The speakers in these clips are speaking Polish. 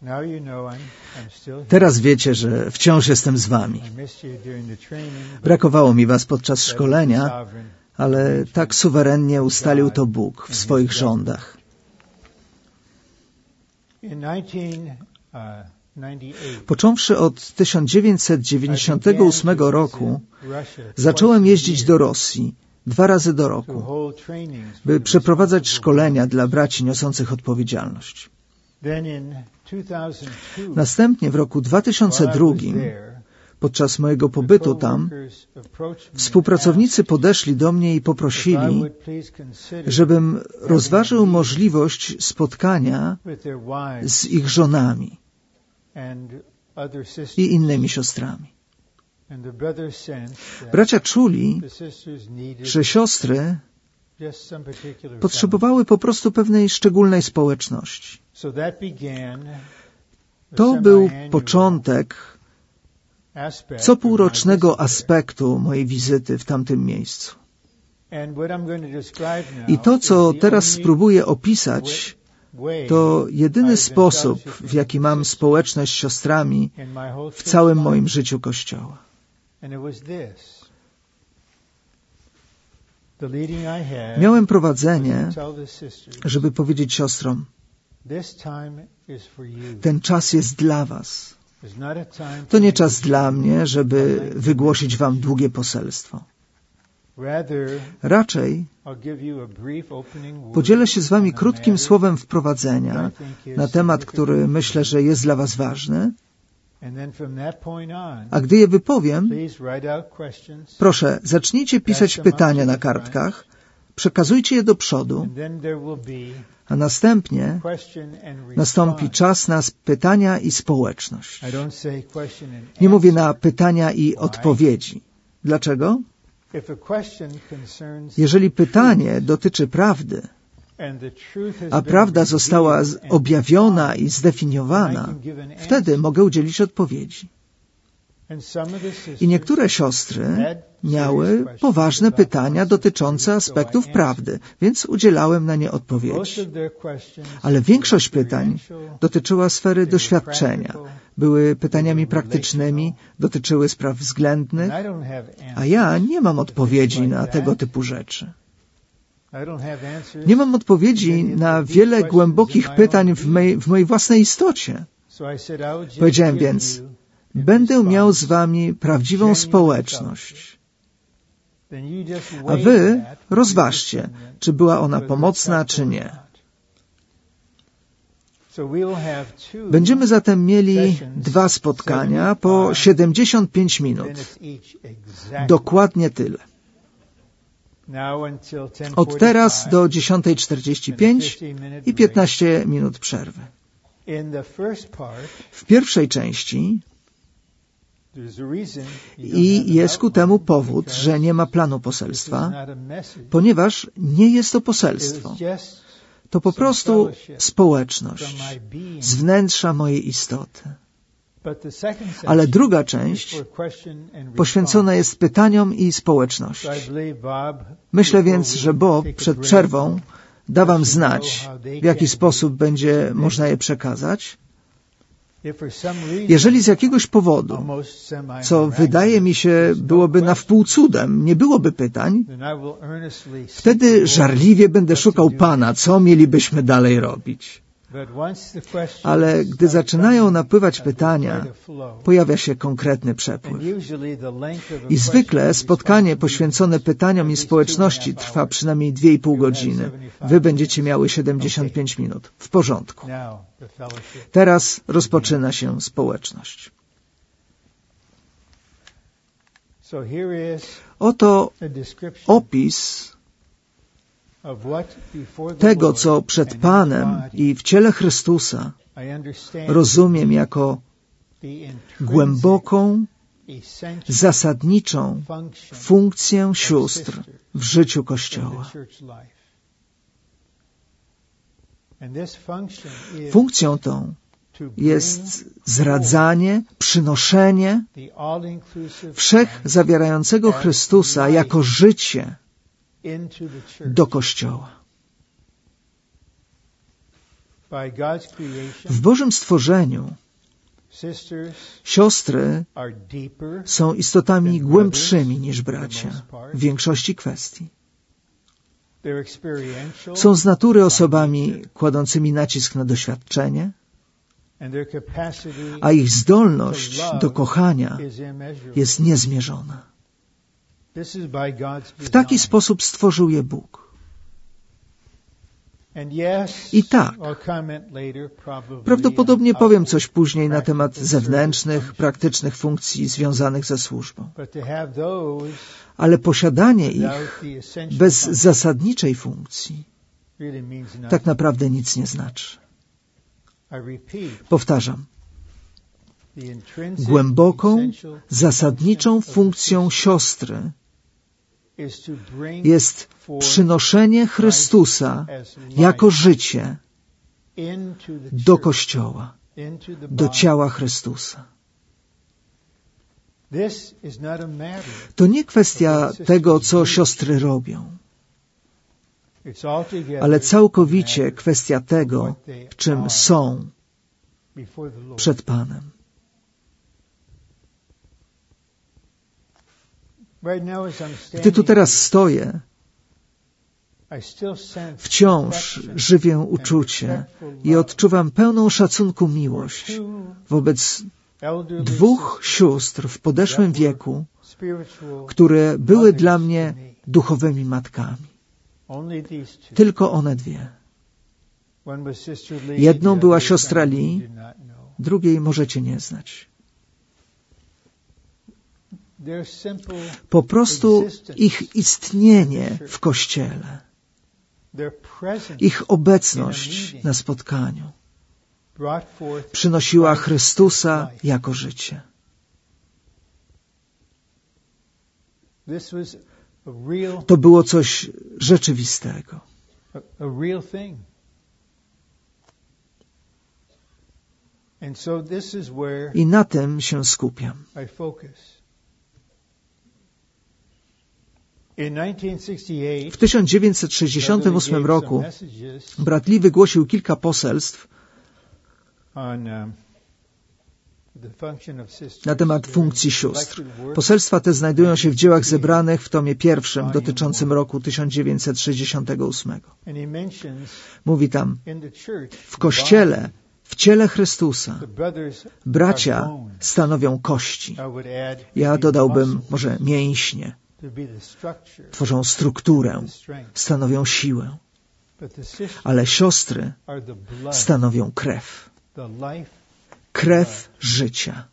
Teraz wiecie, że wciąż jestem z wami. Brakowało mi was podczas szkolenia, ale tak suwerennie ustalił to Bóg w swoich rządach. Począwszy od 1998 roku zacząłem jeździć do Rosji 2 razy do roku, by przeprowadzać szkolenia dla braci niosących odpowiedzialność. Następnie w roku 2002, podczas mojego pobytu tam, współpracownicy podeszli do mnie i poprosili, żebym rozważył możliwość spotkania z ich żonami i innymi siostrami. Bracia czuli, że siostry potrzebowały po prostu pewnej szczególnej społeczności. To był początek copółrocznego aspektu mojej wizyty w tamtym miejscu. I to, co teraz spróbuję opisać, to jedyny sposób, w jaki mam społeczność z siostrami w całym moim życiu Kościoła. Miałem prowadzenie, żeby powiedzieć siostrom, ten czas jest dla was. To nie czas dla mnie, żeby wygłosić wam długie poselstwo. Raczej podzielę się z wami krótkim słowem wprowadzenia na temat, który myślę, że jest dla was ważny, a gdy je wypowiem, proszę, zacznijcie pisać pytania na kartkach, przekazujcie je do przodu, a następnie nastąpi czas na pytania i społeczność. Nie mówię na pytania i odpowiedzi. Dlaczego? Jeżeli pytanie dotyczy prawdy, a prawda została objawiona i zdefiniowana, wtedy mogę udzielić odpowiedzi. I niektóre siostry miały poważne pytania dotyczące aspektów prawdy, więc udzielałem na nie odpowiedzi. Ale większość pytań dotyczyła sfery doświadczenia. Były pytaniami praktycznymi, dotyczyły spraw względnych, a ja nie mam odpowiedzi na tego typu rzeczy. Nie mam odpowiedzi na wiele głębokich pytań w mojej własnej istocie. Powiedziałem więc, będę miał z wami prawdziwą społeczność. A wy rozważcie, czy była ona pomocna, czy nie. Będziemy zatem mieli 2 spotkania po 75 minut. Dokładnie tyle. Od teraz do 10:45 i 15 minut przerwy. W pierwszej części i jest ku temu powód, że nie ma planu poselstwa, ponieważ nie jest to poselstwo. To po prostu społeczność z wnętrza mojej istoty. Ale druga część poświęcona jest pytaniom i społeczności. Myślę więc, że Bob przed przerwą da wam znać, w jaki sposób będzie można je przekazać. Jeżeli z jakiegoś powodu, co wydaje mi się byłoby na wpół cudem, nie byłoby pytań, wtedy żarliwie będę szukał Pana, co mielibyśmy dalej robić. Ale gdy zaczynają napływać pytania, pojawia się konkretny przepływ. I zwykle spotkanie poświęcone pytaniom i społeczności trwa przynajmniej 2,5 godziny. Wy będziecie miały 75 minut. W porządku. Teraz rozpoczyna się społeczność. Oto opis tego, co przed Panem i w ciele Chrystusa rozumiem jako głęboką, zasadniczą funkcję sióstr w życiu Kościoła. Funkcją tą jest zradzanie, przynoszenie wszechzawierającego Chrystusa jako życie do Kościoła. W Bożym stworzeniu siostry są istotami głębszymi niż bracia w większości kwestii. Są z natury osobami kładącymi nacisk na doświadczenie, a ich zdolność do kochania jest niezmierzona. W taki sposób stworzył je Bóg. I tak, prawdopodobnie powiem coś później na temat zewnętrznych, praktycznych funkcji związanych ze służbą. Ale posiadanie ich bez zasadniczej funkcji tak naprawdę nic nie znaczy. Powtarzam. Głęboką, zasadniczą funkcją siostry jest przynoszenie Chrystusa jako życie do Kościoła, do ciała Chrystusa. To nie kwestia tego, co siostry robią, ale całkowicie kwestia tego, czym są przed Panem. Gdy tu teraz stoję, wciąż żywię uczucie i odczuwam pełną szacunku miłość wobec dwóch sióstr w podeszłym wieku, które były dla mnie duchowymi matkami. Tylko one dwie. Jedną była siostra Lee, drugiej możecie nie znać. Po prostu ich istnienie w Kościele, ich obecność na spotkaniu przynosiła Chrystusa jako życie. To było coś rzeczywistego. I na tym się skupiam. W 1968 roku brat Lee wygłosił kilka poselstw na temat funkcji sióstr. Poselstwa te znajdują się w dziełach zebranych w tomie pierwszym dotyczącym roku 1968. Mówi tam: w Kościele, w ciele Chrystusa, bracia stanowią kości. Ja dodałbym może mięśnie. Tworzą strukturę, stanowią siłę. Ale siostry stanowią krew. Krew życia.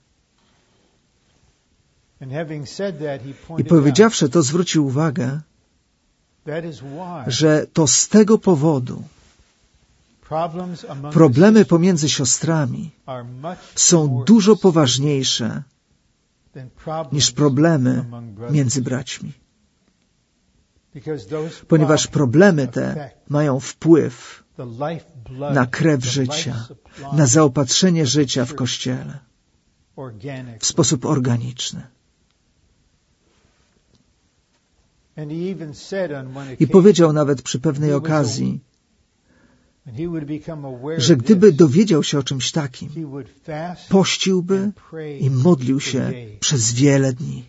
I powiedziawszy to, zwrócił uwagę, że to z tego powodu problemy pomiędzy siostrami są dużo poważniejsze niż problemy między braćmi. Ponieważ problemy te mają wpływ na krew życia, na zaopatrzenie życia w Kościele w sposób organiczny. I powiedział nawet przy pewnej okazji, że gdyby dowiedział się o czymś takim, pościłby i modlił się przez wiele dni.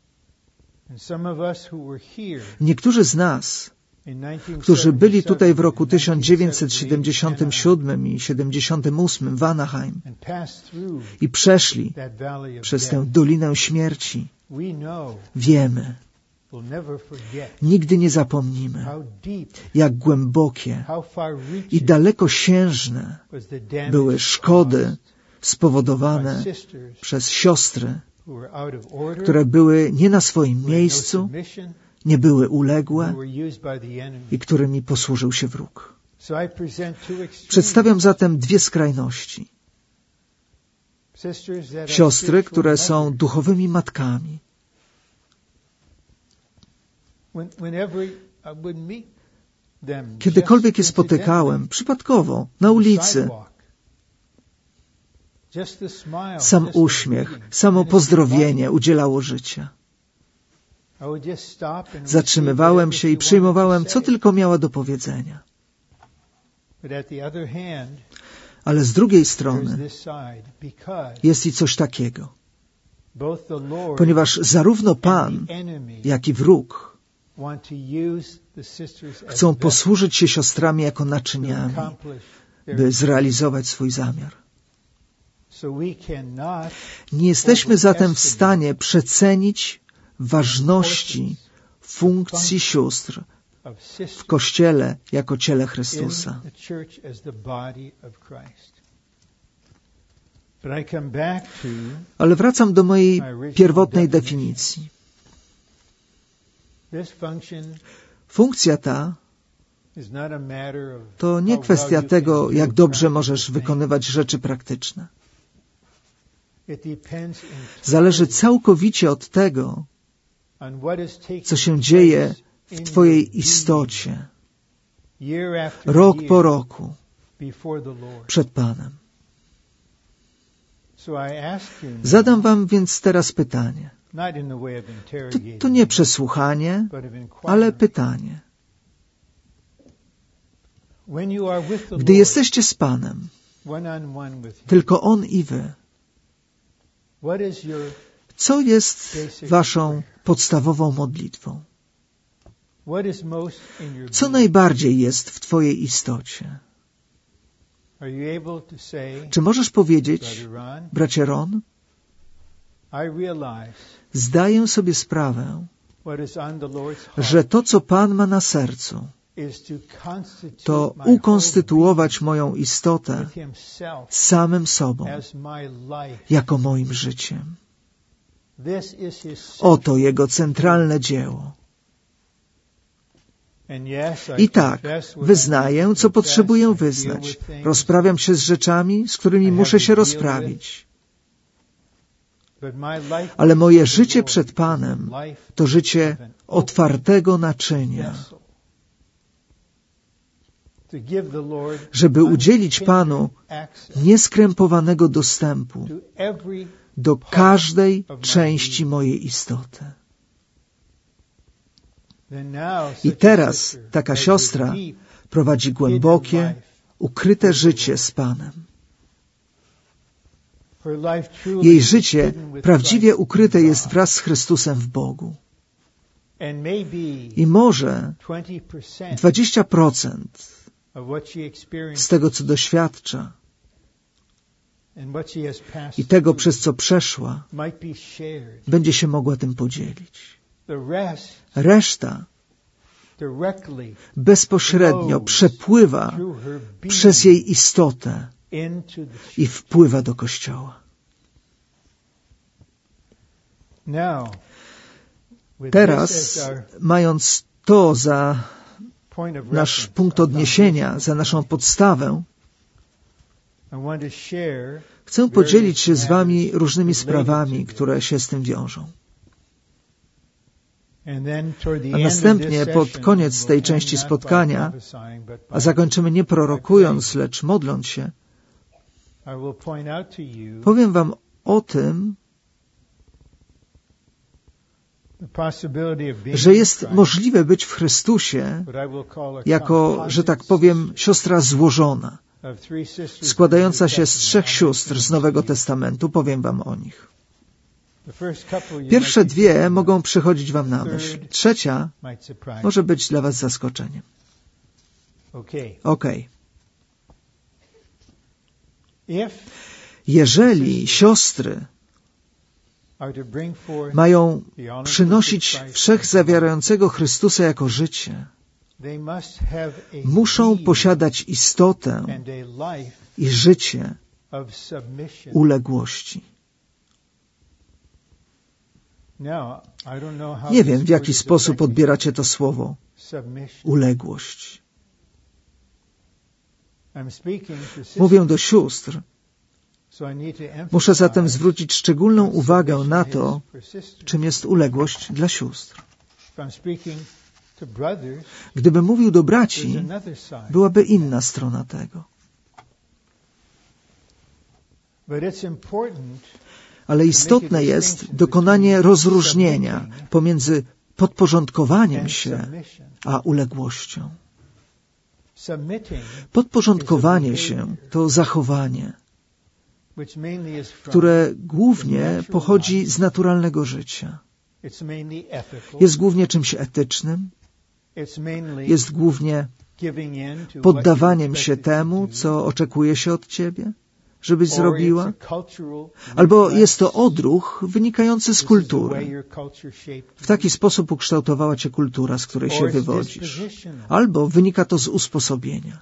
Niektórzy z nas, którzy byli tutaj w roku 1977 i 78 w Anaheim i przeszli przez tę Dolinę Śmierci, wiemy, nigdy nie zapomnimy, jak głębokie i dalekosiężne były szkody spowodowane przez siostry, które były nie na swoim miejscu, nie były uległe i którymi posłużył się wróg. Przedstawiam zatem dwie skrajności. Siostry, które są duchowymi matkami. Kiedykolwiek je spotykałem, przypadkowo, na ulicy, sam uśmiech, samo pozdrowienie udzielało życia. Zatrzymywałem się i przyjmowałem, co tylko miała do powiedzenia. Ale z drugiej strony jest i coś takiego. Ponieważ zarówno Pan, jak i wróg chcą posłużyć się siostrami jako naczyniami, by zrealizować swój zamiar. Nie jesteśmy zatem w stanie przecenić ważności funkcji sióstr w Kościele jako ciele Chrystusa. Ale wracam do mojej pierwotnej definicji. Funkcja ta to nie kwestia tego, jak dobrze możesz wykonywać rzeczy praktyczne. Zależy całkowicie od tego, co się dzieje w Twojej istocie, rok po roku, przed Panem. Zadam wam więc teraz pytanie. To nie przesłuchanie, ale pytanie. Gdy jesteście z Panem, tylko On i wy, co jest waszą podstawową modlitwą? Co najbardziej jest w twojej istocie? Czy możesz powiedzieć, bracie Ron, zdaję sobie sprawę, że to, co Pan ma na sercu, to ukonstytuować moją istotę samym sobą, jako moim życiem. Oto Jego centralne dzieło. I tak, wyznaję, co potrzebuję wyznać. Rozprawiam się z rzeczami, z którymi muszę się rozprawić. Ale moje życie przed Panem to życie otwartego naczynia. Żeby udzielić Panu nieskrępowanego dostępu do każdej części mojej istoty. I teraz taka siostra prowadzi głębokie, ukryte życie z Panem. Jej życie prawdziwie ukryte jest wraz z Chrystusem w Bogu. I może 20% z tego, co doświadcza i tego, przez co przeszła, będzie się mogła tym podzielić. Reszta bezpośrednio przepływa przez jej istotę i wpływa do Kościoła. Teraz, mając to za nasz punkt odniesienia, za naszą podstawę, chcę podzielić się z wami różnymi sprawami, które się z tym wiążą. A następnie, pod koniec tej części spotkania, a zakończymy nie prorokując, lecz modląc się, powiem wam o tym, że jest możliwe być w Chrystusie jako, że tak powiem, siostra złożona, składająca się z 3 sióstr z Nowego Testamentu. Powiem wam o nich. Pierwsze 2 mogą przychodzić wam na myśl. 3 może być dla was zaskoczeniem. Okej. Jeżeli siostry mają przynosić wszechzawierającego Chrystusa jako życie, muszą posiadać istotę i życie uległości. Nie wiem, w jaki sposób odbieracie to słowo uległość. Mówię do sióstr. Muszę zatem zwrócić szczególną uwagę na to, czym jest uległość dla sióstr. Gdybym mówił do braci, byłaby inna strona tego. Ale istotne jest dokonanie rozróżnienia pomiędzy podporządkowaniem się a uległością. Podporządkowanie się to zachowanie, które głównie pochodzi z naturalnego życia. Jest głównie czymś etycznym, jest głównie poddawaniem się temu, co oczekuje się od ciebie, żebyś zrobiła, albo jest to odruch wynikający z kultury. W taki sposób ukształtowała cię kultura, z której się wywodzisz, albo wynika to z usposobienia.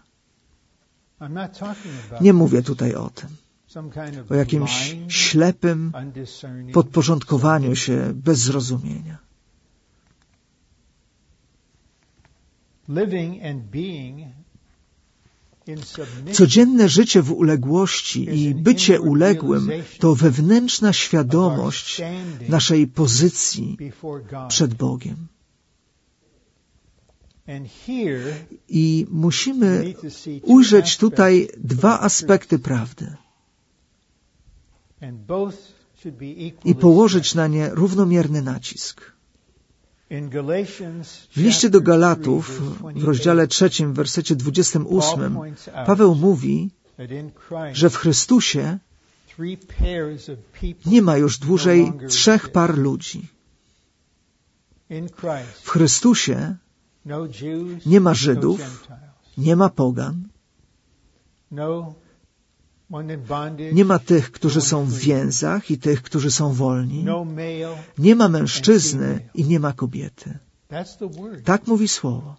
Nie mówię tutaj o tym, o jakimś ślepym podporządkowaniu się bez zrozumienia. Codzienne życie w uległości i bycie uległym to wewnętrzna świadomość naszej pozycji przed Bogiem. I musimy ujrzeć tutaj dwa aspekty prawdy i położyć na nie równomierny nacisk. W liście do Galatów, w rozdziale 3, w wersecie 28, Paweł mówi, że w Chrystusie nie ma już dłużej 3 par ludzi. W Chrystusie nie ma Żydów, nie ma pogan, nie ma tych, którzy są w więzach i tych, którzy są wolni. Nie ma mężczyzny i nie ma kobiety. Tak mówi Słowo.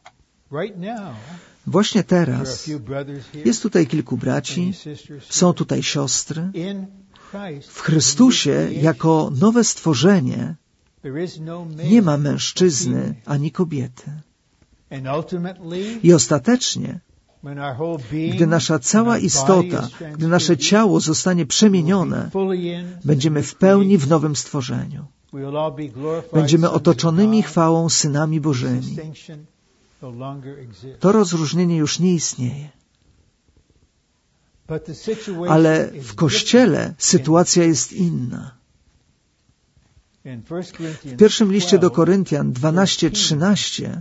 Właśnie teraz jest tutaj kilku braci, są tutaj siostry. W Chrystusie jako nowe stworzenie nie ma mężczyzny ani kobiety. I ostatecznie, gdy nasza cała istota, gdy nasze ciało zostanie przemienione, będziemy w pełni w nowym stworzeniu. Będziemy otoczonymi chwałą synami Bożymi. To rozróżnienie już nie istnieje. Ale w Kościele sytuacja jest inna. W pierwszym liście do Koryntian 12:13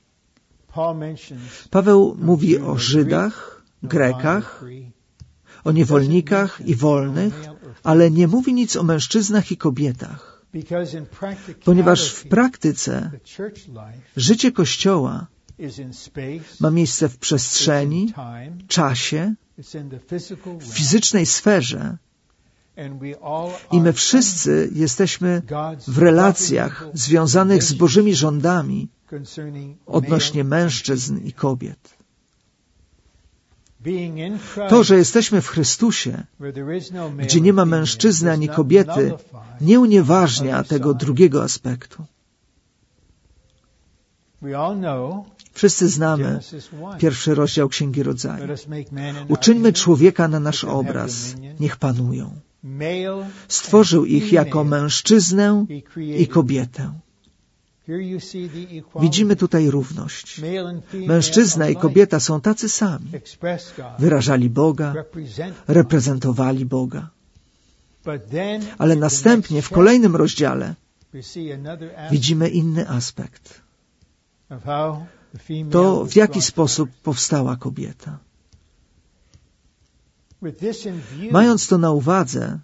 Paweł mówi o Żydach, Grekach, o niewolnikach i wolnych, ale nie mówi nic o mężczyznach i kobietach, ponieważ w praktyce życie Kościoła ma miejsce w przestrzeni, czasie, w fizycznej sferze i my wszyscy jesteśmy w relacjach związanych z Bożymi rządami odnośnie mężczyzn i kobiet. To, że jesteśmy w Chrystusie, gdzie nie ma mężczyzny ani kobiety, nie unieważnia tego drugiego aspektu. Wszyscy znamy 1 rozdział Księgi Rodzaju. Uczyńmy człowieka na nasz obraz, niech panują. Stworzył ich jako mężczyznę i kobietę. Widzimy tutaj równość. Mężczyzna i kobieta są tacy sami. Wyrażali Boga, reprezentowali Boga. Ale następnie w kolejnym rozdziale widzimy inny aspekt. To, w jaki sposób powstała kobieta. Mając to na uwadze,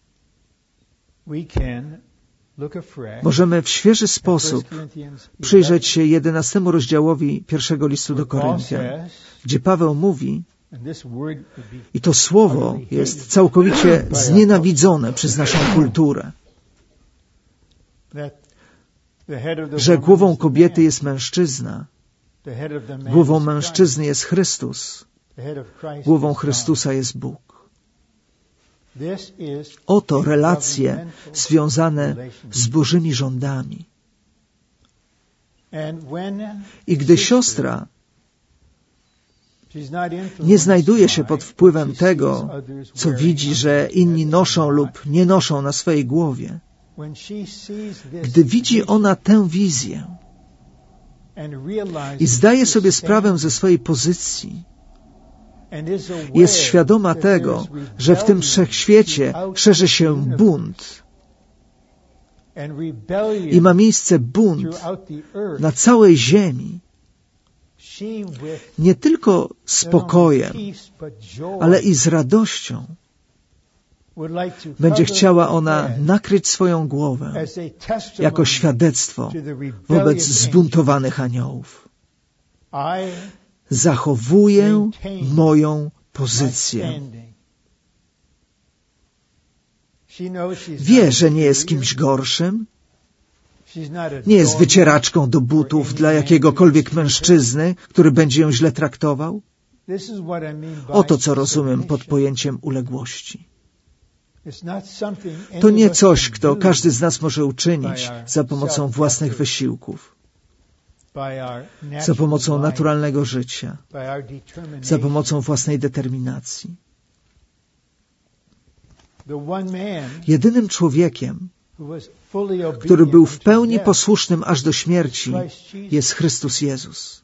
możemy w świeży sposób przyjrzeć się 11 rozdziałowi pierwszego listu do Koryntian, gdzie Paweł mówi, i to słowo jest całkowicie znienawidzone przez naszą kulturę, że głową kobiety jest mężczyzna, głową mężczyzny jest Chrystus, głową Chrystusa jest Bóg. Oto relacje związane z Bożymi rządami. I gdy siostra nie znajduje się pod wpływem tego, co widzi, że inni noszą lub nie noszą na swojej głowie, gdy widzi ona tę wizję i zdaje sobie sprawę ze swojej pozycji, jest świadoma tego, że w tym wszechświecie szerzy się bunt i ma miejsce bunt na całej ziemi, Nie tylko spokojem, ale i z radością będzie chciała ona nakryć swoją głowę jako świadectwo wobec zbuntowanych aniołów. Zachowuję moją pozycję. Wie, że nie jest kimś gorszym. Nie jest wycieraczką do butów dla jakiegokolwiek mężczyzny, który będzie ją źle traktował. Oto co rozumiem pod pojęciem uległości. To nie coś, co każdy z nas może uczynić za pomocą własnych wysiłków, za pomocą naturalnego życia, za pomocą własnej determinacji. Jedynym człowiekiem, który był w pełni posłusznym aż do śmierci, jest Chrystus Jezus.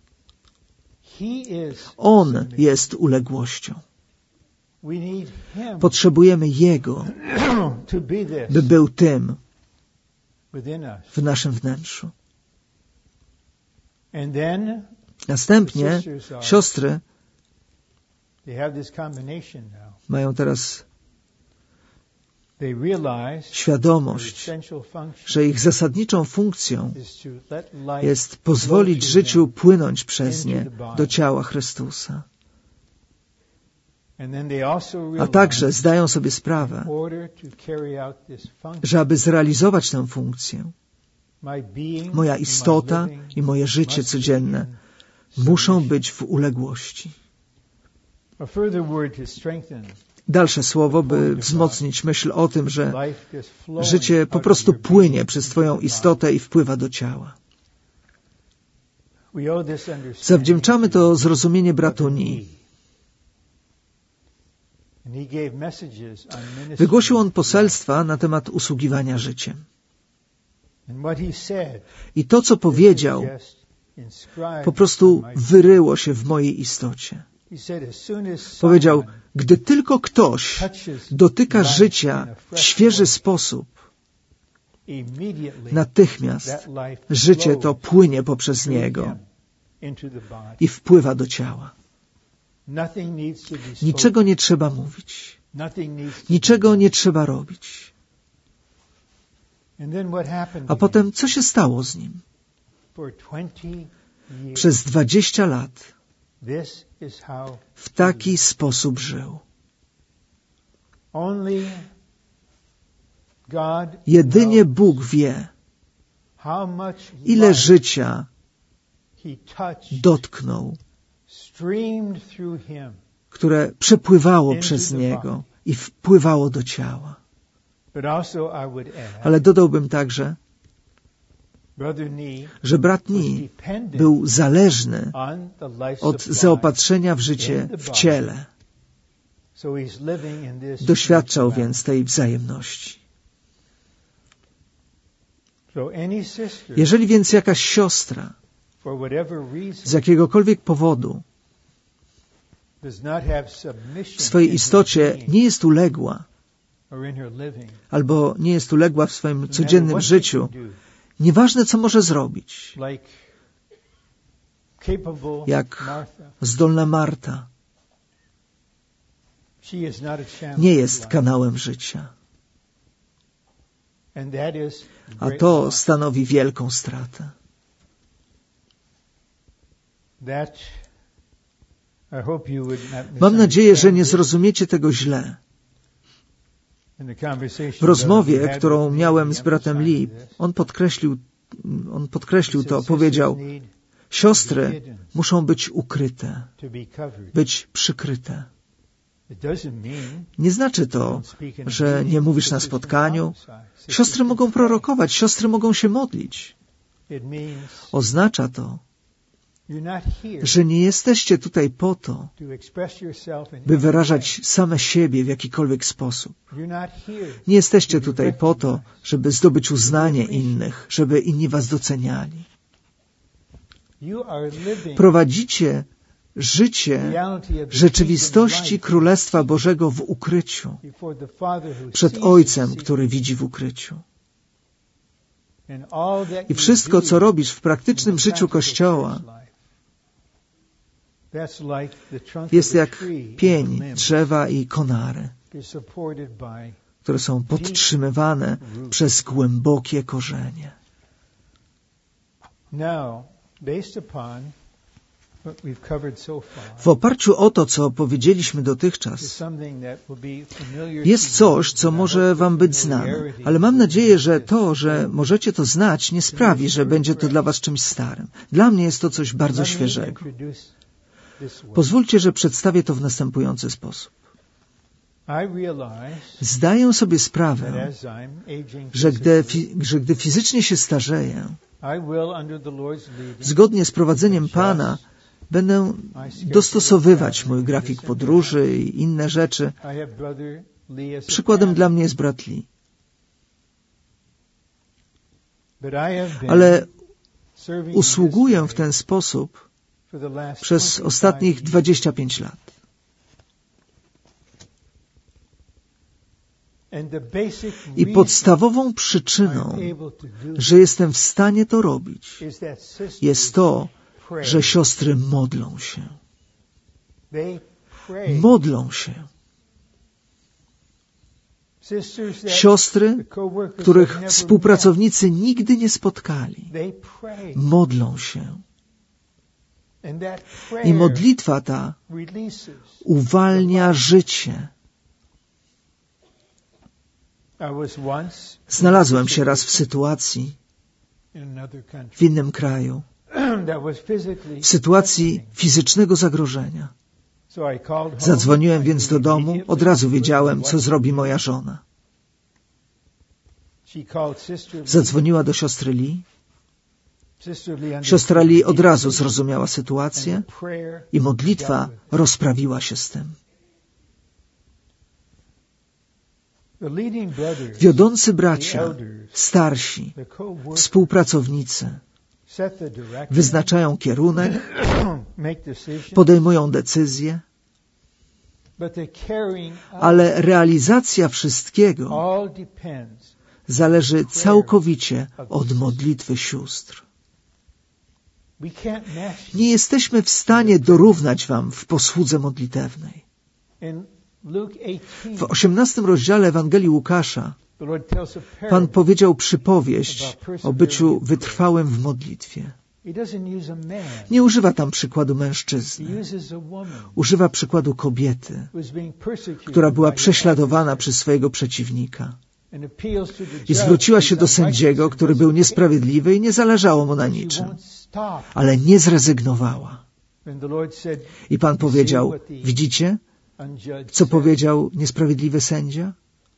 On jest uległością. Potrzebujemy Jego, by był tym w naszym wnętrzu. Następnie siostry mają teraz świadomość, że ich zasadniczą funkcją jest pozwolić życiu płynąć przez nie do ciała Chrystusa. A także zdają sobie sprawę, że aby zrealizować tę funkcję, moja istota i moje życie codzienne muszą być w uległości. Dalsze słowo, by wzmocnić myśl o tym, że życie po prostu płynie przez Twoją istotę i wpływa do ciała. Zawdzięczamy to zrozumienie bratu Ni. Wygłosił on poselstwa na temat usługiwania życiem. I to, co powiedział, po prostu wyryło się w mojej istocie. Powiedział, gdy tylko ktoś dotyka życia w świeży sposób, natychmiast życie to płynie poprzez niego i wpływa do ciała. Niczego nie trzeba mówić. Niczego nie trzeba robić. A potem co się stało z nim? Przez 20 lat w taki sposób żył. Jedynie Bóg wie, ile życia dotknął, które przepływało przez niego i wpływało do ciała. Ale dodałbym także, że brat Ni był zależny od zaopatrzenia w życie w ciele. Doświadczał więc tej wzajemności. Jeżeli więc jakaś siostra z jakiegokolwiek powodu w swojej istocie nie jest uległa albo nie jest uległa w swoim codziennym życiu, nieważne co może zrobić, jak zdolna Marta, nie jest kanałem życia. A to stanowi wielką stratę. Mam nadzieję, że nie zrozumiecie tego źle. W rozmowie, którą miałem z bratem Lee, on podkreślił to, powiedział, siostry muszą być ukryte, być przykryte. Nie znaczy to, że nie mówisz na spotkaniu. Siostry mogą prorokować, siostry mogą się modlić. Oznacza to, że nie jesteście tutaj po to, by wyrażać same siebie w jakikolwiek sposób. Nie jesteście tutaj po to, żeby zdobyć uznanie innych, żeby inni was doceniali. Prowadzicie życie rzeczywistości Królestwa Bożego w ukryciu, przed Ojcem, który widzi w ukryciu. I wszystko, co robisz w praktycznym życiu Kościoła, Jest jak pień drzewa i konary, które są podtrzymywane przez głębokie korzenie. W oparciu o to, co powiedzieliśmy dotychczas, jest coś, co może wam być znane, ale mam nadzieję, że to, że możecie to znać, nie sprawi, że będzie to dla was czymś starym. Dla mnie jest to coś bardzo świeżego. Pozwólcie, że przedstawię to w następujący sposób. Zdaję sobie sprawę, że gdy fizycznie się starzeję, zgodnie z prowadzeniem Pana, będę dostosowywać mój grafik podróży i inne rzeczy. Przykładem dla mnie jest brat Lee. Ale usługuję w ten sposób przez ostatnich 25 lat. I podstawową przyczyną, że jestem w stanie to robić, jest to, że siostry modlą się. Modlą się. Siostry, których współpracownicy nigdy nie spotkali, modlą się. I modlitwa ta uwalnia życie. Znalazłem się raz w sytuacji w innym kraju, w sytuacji fizycznego zagrożenia. Zadzwoniłem więc do domu, od razu wiedziałem, co zrobi moja żona. Zadzwoniła do siostry Lee. Siostra Lee od razu zrozumiała sytuację i modlitwa rozprawiła się z tym. Wiodący bracia, starsi, współpracownicy wyznaczają kierunek, podejmują decyzje, ale realizacja wszystkiego zależy całkowicie od modlitwy sióstr. Nie jesteśmy w stanie dorównać wam w posłudze modlitewnej. W 18 rozdziale Ewangelii Łukasza Pan powiedział przypowieść o byciu wytrwałym w modlitwie. Nie używa tam przykładu mężczyzny. Używa przykładu kobiety, która była prześladowana przez swojego przeciwnika. I zwróciła się do sędziego, który był niesprawiedliwy i nie zależało mu na niczym. Ale nie zrezygnowała. I Pan powiedział, widzicie, co powiedział niesprawiedliwy sędzia?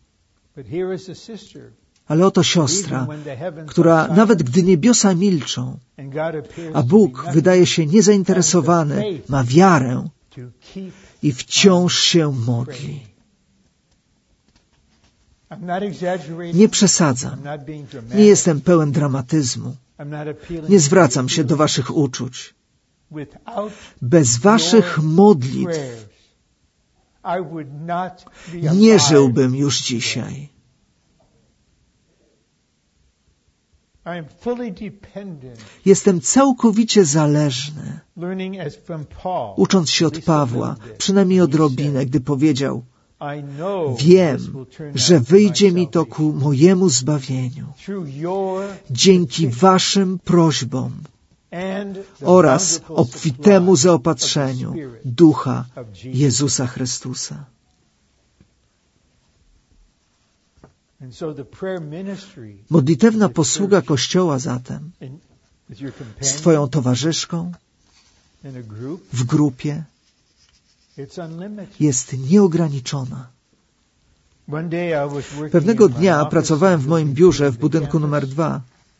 Ale oto siostra, która nawet gdy niebiosa milczą, a Bóg wydaje się niezainteresowany, ma wiarę i wciąż się modli. Nie przesadzam. Nie jestem pełen dramatyzmu. Nie zwracam się do waszych uczuć. Bez waszych modlitw nie żyłbym już dzisiaj. Jestem całkowicie zależny. Ucząc się od Pawła, przynajmniej odrobinę, gdy powiedział, wiem, że wyjdzie mi to ku mojemu zbawieniu dzięki waszym prośbom oraz obfitemu zaopatrzeniu Ducha Jezusa Chrystusa. Modlitewna posługa Kościoła zatem z twoją towarzyszką w grupie jest nieograniczona. Pewnego dnia pracowałem w moim biurze w budynku numer 2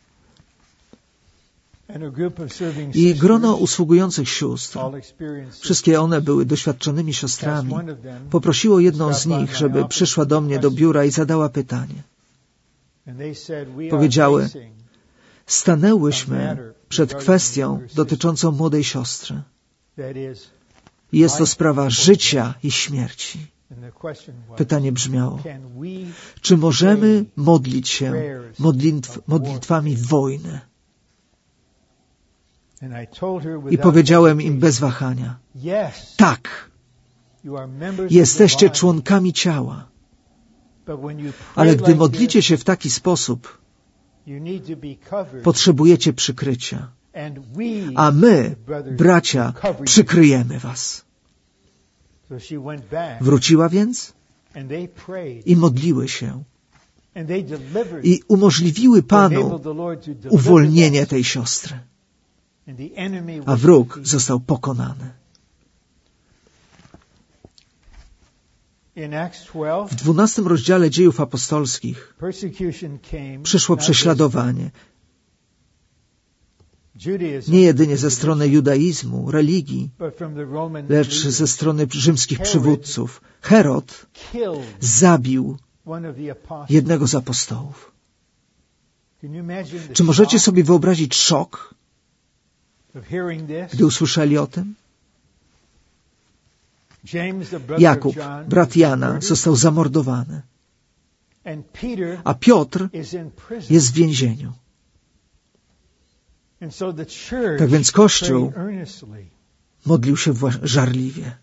i grono usługujących sióstr, wszystkie one były doświadczonymi siostrami, poprosiło jedną z nich, żeby przyszła do mnie do biura i zadała pytanie. Powiedziały, stanęłyśmy przed kwestią dotyczącą młodej siostry. Jest to sprawa życia i śmierci. Pytanie brzmiało, czy możemy modlić się modlitwami wojny? I powiedziałem im bez wahania: tak, jesteście członkami ciała, ale gdy modlicie się w taki sposób, potrzebujecie przykrycia, a my, bracia, przykryjemy was. Wróciła więc i modliły się i umożliwiły Panu uwolnienie tej siostry, a wróg został pokonany. W 12 rozdziale Dziejów Apostolskich przyszło prześladowanie. Nie jedynie ze strony judaizmu, religii, lecz ze strony rzymskich przywódców. Herod zabił jednego z apostołów. Czy możecie sobie wyobrazić szok, gdy usłyszeli o tym? Jakub, brat Jana, został zamordowany, a Piotr jest w więzieniu. Tak więc Kościół modlił się żarliwie.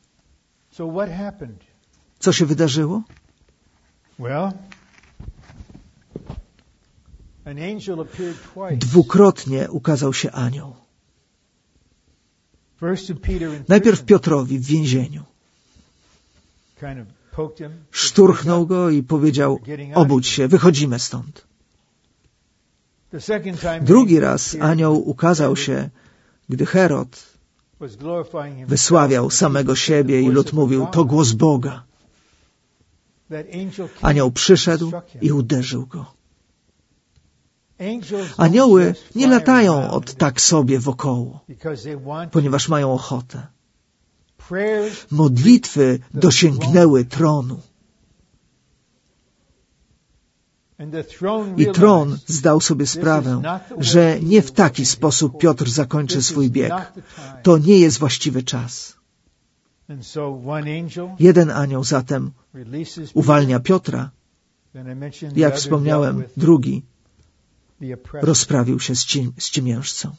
Co się wydarzyło? Dwukrotnie ukazał się anioł. Najpierw Piotrowi w więzieniu. Szturchnął go i powiedział: obudź się, wychodzimy stąd. Drugi raz anioł ukazał się, gdy Herod wysławiał samego siebie i lud mówił: to głos Boga. Anioł przyszedł i uderzył go. Anioły nie latają od tak sobie wokoło, ponieważ mają ochotę. Modlitwy dosięgnęły tronu. I tron zdał sobie sprawę, że nie w taki sposób Piotr zakończy swój bieg. To nie jest właściwy czas. Jeden anioł zatem uwalnia Piotra. Jak wspomniałem, drugi rozprawił się z ciemiężcą.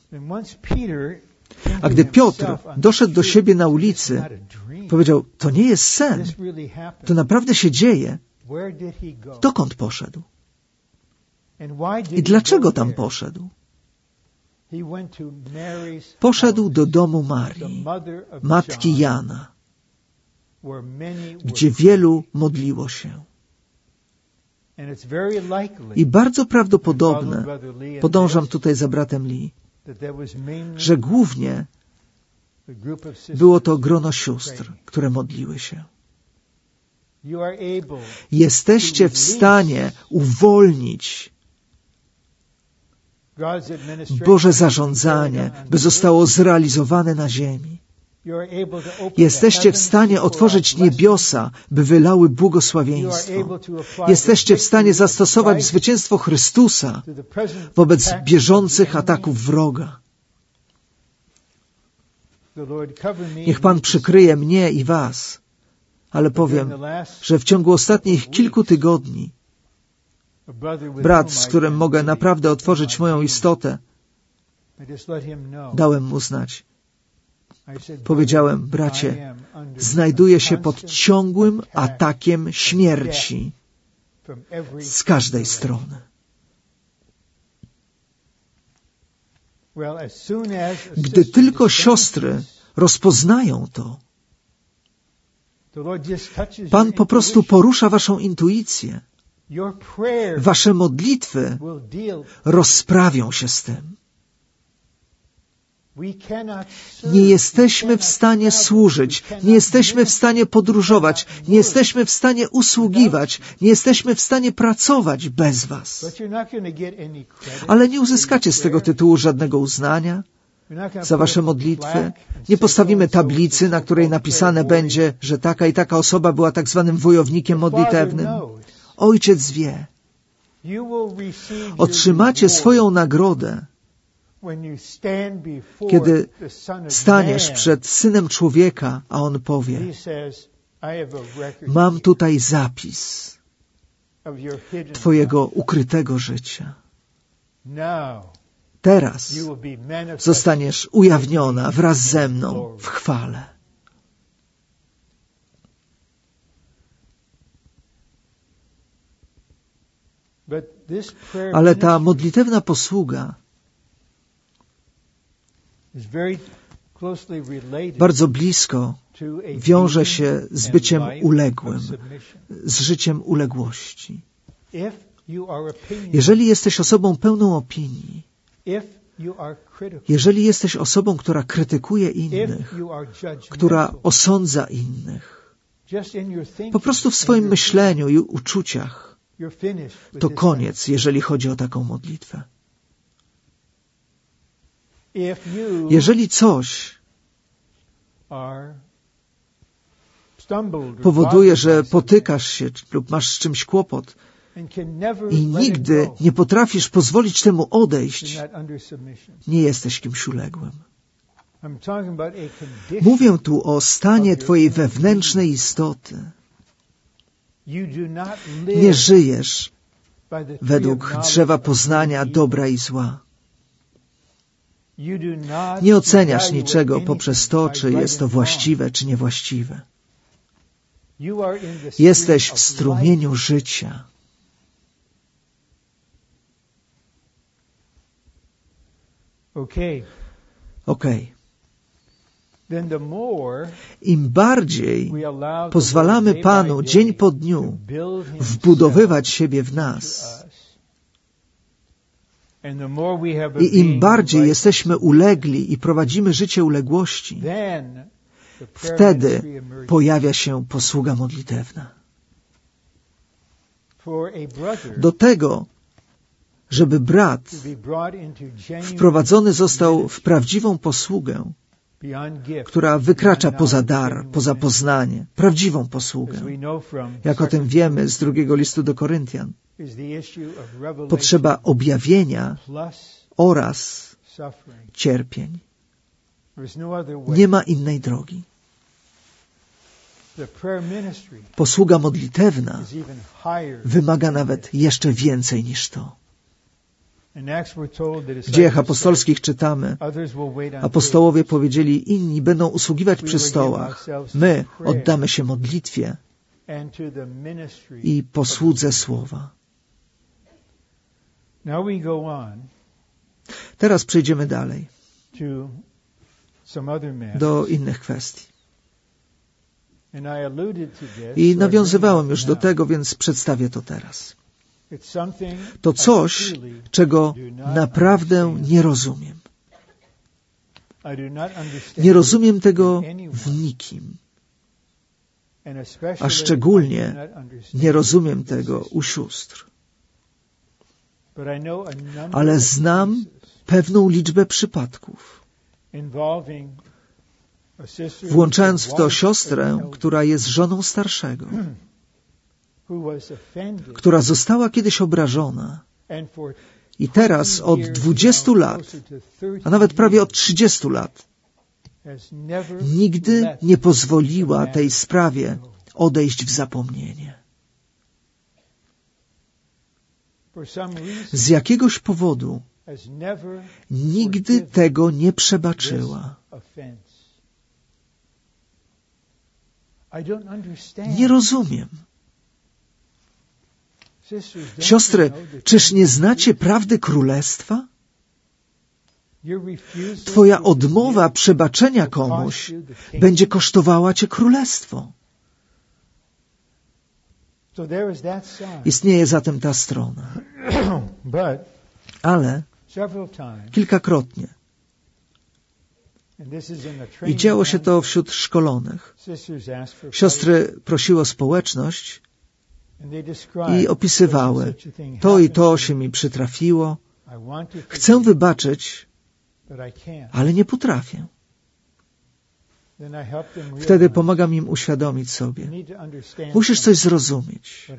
A gdy Piotr doszedł do siebie na ulicy, powiedział: to nie jest sen, to naprawdę się dzieje. Dokąd poszedł? I dlaczego tam poszedł? Poszedł do domu Marii, matki Jana, gdzie wielu modliło się. I bardzo prawdopodobne, podążam tutaj za bratem Lee, że głównie było to grono sióstr, które modliły się. Jesteście w stanie uwolnić Boże zarządzanie, by zostało zrealizowane na ziemi. Jesteście w stanie otworzyć niebiosa, by wylały błogosławieństwo. Jesteście w stanie zastosować zwycięstwo Chrystusa wobec bieżących ataków wroga. Niech Pan przykryje mnie i was, ale powiem, że w ciągu ostatnich kilku tygodni brat, z którym mogę naprawdę otworzyć moją istotę, dałem mu znać. Powiedziałem: bracie, znajduję się pod ciągłym atakiem śmierci z każdej strony. Gdy tylko siostry rozpoznają to, Pan po prostu porusza waszą intuicję. Wasze modlitwy rozprawią się z tym. Nie jesteśmy w stanie służyć, nie jesteśmy w stanie podróżować, nie jesteśmy w stanie usługiwać, nie jesteśmy w stanie pracować bez was. Ale nie uzyskacie z tego tytułu żadnego uznania za wasze modlitwy. Nie postawimy tablicy, na której napisane będzie, że taka i taka osoba była tak zwanym wojownikiem modlitewnym. Ojciec wie. Otrzymacie swoją nagrodę, kiedy staniesz przed Synem Człowieka, a On powie: mam tutaj zapis Twojego ukrytego życia. Teraz zostaniesz ujawniona wraz ze mną w chwale. Ale ta modlitewna posługa bardzo blisko wiąże się z byciem uległym, z życiem uległości. Jeżeli jesteś osobą pełną opinii, jeżeli jesteś osobą, która krytykuje innych, która osądza innych, po prostu w swoim myśleniu i uczuciach, to koniec, jeżeli chodzi o taką modlitwę. Jeżeli coś powoduje, że potykasz się lub masz z czymś kłopot i nigdy nie potrafisz pozwolić temu odejść, nie jesteś kimś uległym. Mówię tu o stanie twojej wewnętrznej istoty. Nie żyjesz według drzewa poznania dobra i zła. Nie oceniasz niczego poprzez to, czy jest to właściwe, czy niewłaściwe. Jesteś w strumieniu życia. Okej. Im bardziej pozwalamy Panu dzień po dniu wbudowywać siebie w nas i im bardziej jesteśmy ulegli i prowadzimy życie uległości, wtedy pojawia się posługa modlitewna. Do tego, żeby brat wprowadzony został w prawdziwą posługę, która wykracza poza dar, poza poznanie, prawdziwą posługę. Jak o tym wiemy z 2 listu do Koryntian. Potrzeba objawienia oraz cierpień. Nie ma innej drogi. Posługa modlitewna wymaga nawet jeszcze więcej niż to. W Dziejach Apostolskich czytamy, apostołowie powiedzieli, inni będą usługiwać przy stołach. My oddamy się modlitwie i posłudze słowa. Teraz przejdziemy dalej do innych kwestii. I nawiązywałem już do tego, więc przedstawię to teraz. To coś, czego naprawdę nie rozumiem. Nie rozumiem tego w nikim. A szczególnie nie rozumiem tego u sióstr. Ale znam pewną liczbę przypadków, włączając w to siostrę, która jest żoną starszego, która została kiedyś obrażona i teraz od 20 lat, a nawet prawie od 30 lat, nigdy nie pozwoliła tej sprawie odejść w zapomnienie. Z jakiegoś powodu nigdy tego nie przebaczyła. Nie rozumiem. Siostry, czyż nie znacie prawdy Królestwa? Twoja odmowa przebaczenia komuś będzie kosztowała cię Królestwo. Istnieje zatem ta strona. Ale kilkakrotnie. I działo się to wśród szkolonych. Siostry prosiły o społeczność i opisywały, to i to się mi przytrafiło, chcę wybaczyć, ale nie potrafię. Wtedy pomagam im uświadomić sobie. Musisz coś zrozumieć.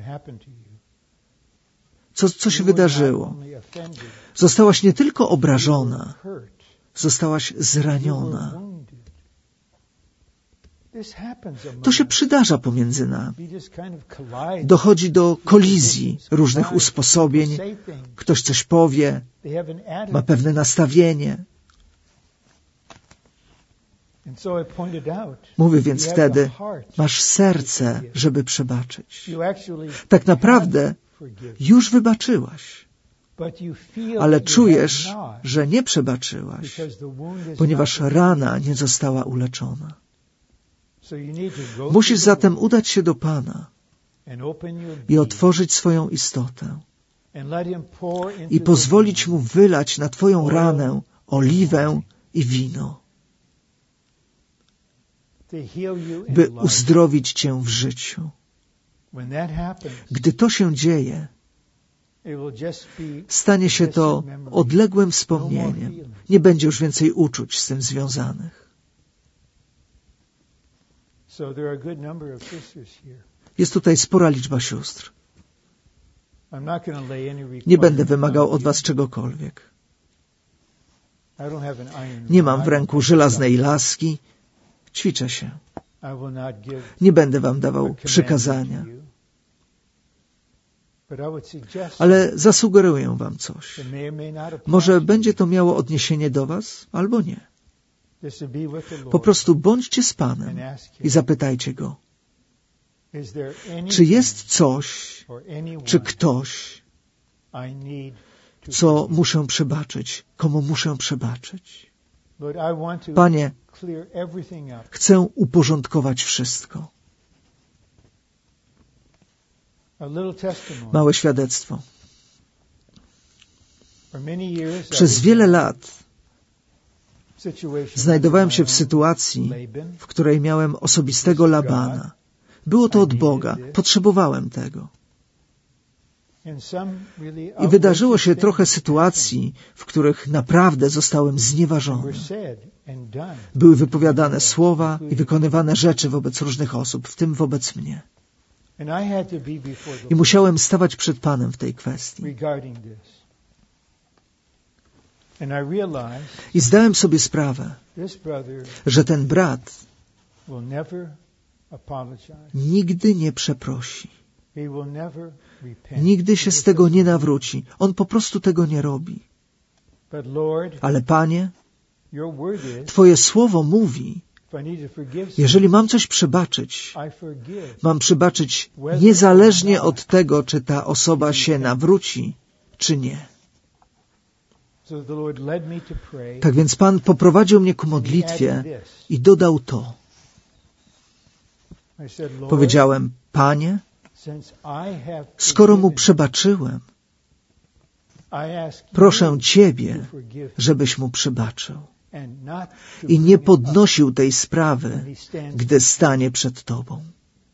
Co się wydarzyło? Zostałaś nie tylko obrażona, zostałaś zraniona. To się przydarza pomiędzy nami. Dochodzi do kolizji różnych usposobień. Ktoś coś powie, ma pewne nastawienie. Mówię więc wtedy, masz serce, żeby przebaczyć. Tak naprawdę już wybaczyłaś, ale czujesz, że nie przebaczyłaś, ponieważ rana nie została uleczona. Musisz zatem udać się do Pana i otworzyć swoją istotę i pozwolić Mu wylać na Twoją ranę oliwę i wino, by uzdrowić Cię w życiu. Gdy to się dzieje, stanie się to odległym wspomnieniem. Nie będzie już więcej uczuć z tym związanych. Jest tutaj spora liczba sióstr. Nie będę wymagał od was czegokolwiek. Nie mam w ręku żelaznej laski. Ćwiczę się. Nie będę wam dawał przykazania. Ale zasugeruję wam coś. Może będzie to miało odniesienie do was, albo nie. Po prostu bądźcie z Panem i zapytajcie Go, czy jest coś, czy ktoś, co muszę przebaczyć, komu muszę przebaczyć. Panie, chcę uporządkować wszystko. Małe świadectwo. Przez wiele lat znajdowałem się w sytuacji, w której miałem osobistego Labana. Było to od Boga. Potrzebowałem tego. I wydarzyło się trochę sytuacji, w których naprawdę zostałem znieważony. Były wypowiadane słowa i wykonywane rzeczy wobec różnych osób, w tym wobec mnie. I musiałem stawać przed Panem w tej kwestii. I zdałem sobie sprawę, że ten brat nigdy nie przeprosi. Nigdy się z tego nie nawróci. On po prostu tego nie robi. Ale Panie, Twoje słowo mówi, jeżeli mam coś przebaczyć, mam przebaczyć niezależnie od tego, czy ta osoba się nawróci, czy nie. Tak więc Pan poprowadził mnie ku modlitwie i dodał to. Powiedziałem, Panie, skoro mu przebaczyłem, proszę Ciebie, żebyś mu przebaczył i nie podnosił tej sprawy, gdy stanie przed Tobą.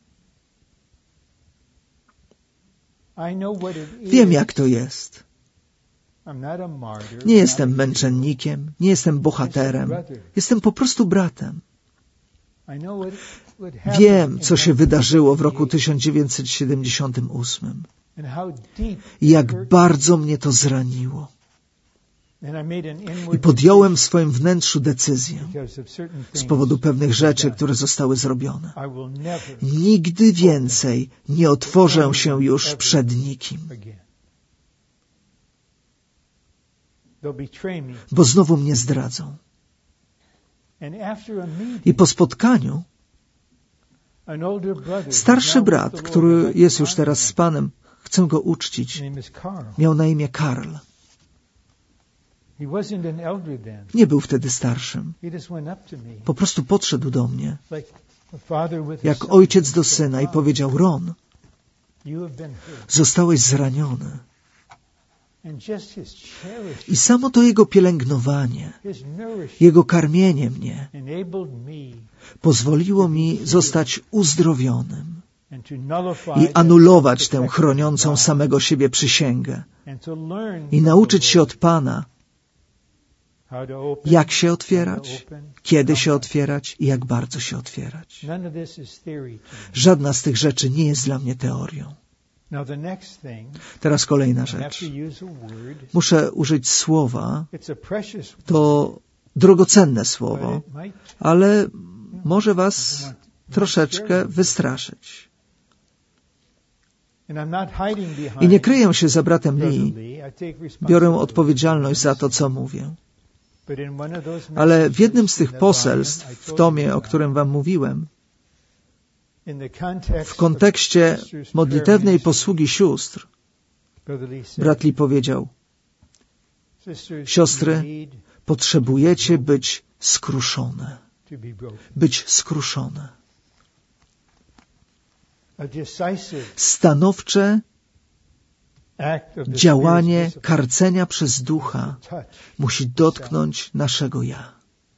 Wiem, jak to jest. Nie jestem męczennikiem, nie jestem bohaterem, jestem po prostu bratem. Wiem, co się wydarzyło w roku 1978 i jak bardzo mnie to zraniło. I podjąłem w swoim wnętrzu decyzję z powodu pewnych rzeczy, które zostały zrobione. Nigdy więcej nie otworzę się już przed nikim. Bo znowu mnie zdradzą. I po spotkaniu starszy brat, który jest już teraz z Panem, chcę go uczcić, miał na imię Karl. Nie był wtedy starszym. Po prostu podszedł do mnie, jak ojciec do syna i powiedział, Ron, zostałeś zraniony. I samo to jego pielęgnowanie, jego karmienie mnie pozwoliło mi zostać uzdrowionym i anulować tę chroniącą samego siebie przysięgę i nauczyć się od Pana, jak się otwierać, kiedy się otwierać i jak bardzo się otwierać. Żadna z tych rzeczy nie jest dla mnie teorią. Teraz kolejna rzecz. Muszę użyć słowa, to drogocenne słowo, ale może was troszeczkę wystraszyć. I nie kryję się za bratem Lee. Biorę odpowiedzialność za to, co mówię. Ale w jednym z tych poselstw, w tomie, o którym wam mówiłem, w kontekście modlitewnej posługi sióstr, brat Lee powiedział: siostry, potrzebujecie być skruszone. Być skruszone. Stanowcze działanie karcenia przez ducha musi dotknąć naszego ja.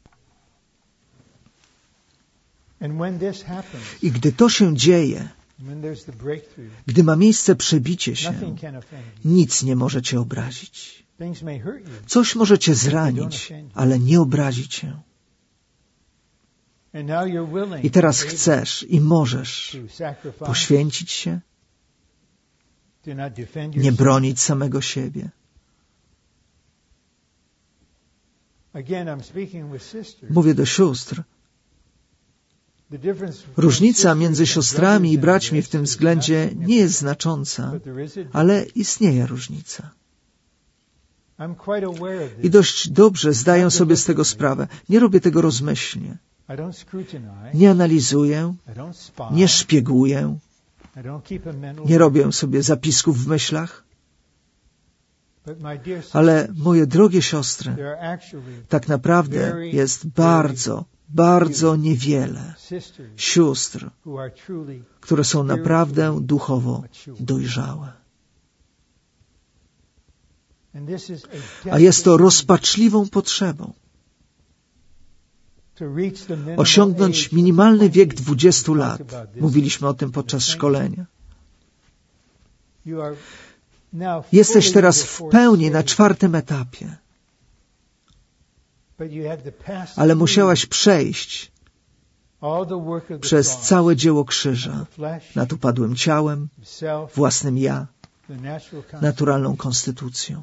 I gdy to się dzieje, gdy ma miejsce przebicie się, nic nie może cię obrazić. Coś może cię zranić, ale nie obrazi cię. I teraz chcesz i możesz poświęcić się, nie bronić samego siebie. Mówię do sióstr. Różnica między siostrami i braćmi w tym względzie nie jest znacząca, ale istnieje różnica. I dość dobrze zdaję sobie z tego sprawę. Nie robię tego rozmyślnie. Nie analizuję, nie szpieguję, nie robię sobie zapisków w myślach. Ale, moje drogie siostry, tak naprawdę jest bardzo niewiele sióstr, które są naprawdę duchowo dojrzałe. A jest to rozpaczliwą potrzebą. Osiągnąć minimalny wiek 20 lat. Mówiliśmy o tym podczas szkolenia. Jesteś teraz w pełni na 4. etapie. Ale musiałaś przejść przez całe dzieło krzyża nad upadłym ciałem, własnym ja, naturalną konstytucją.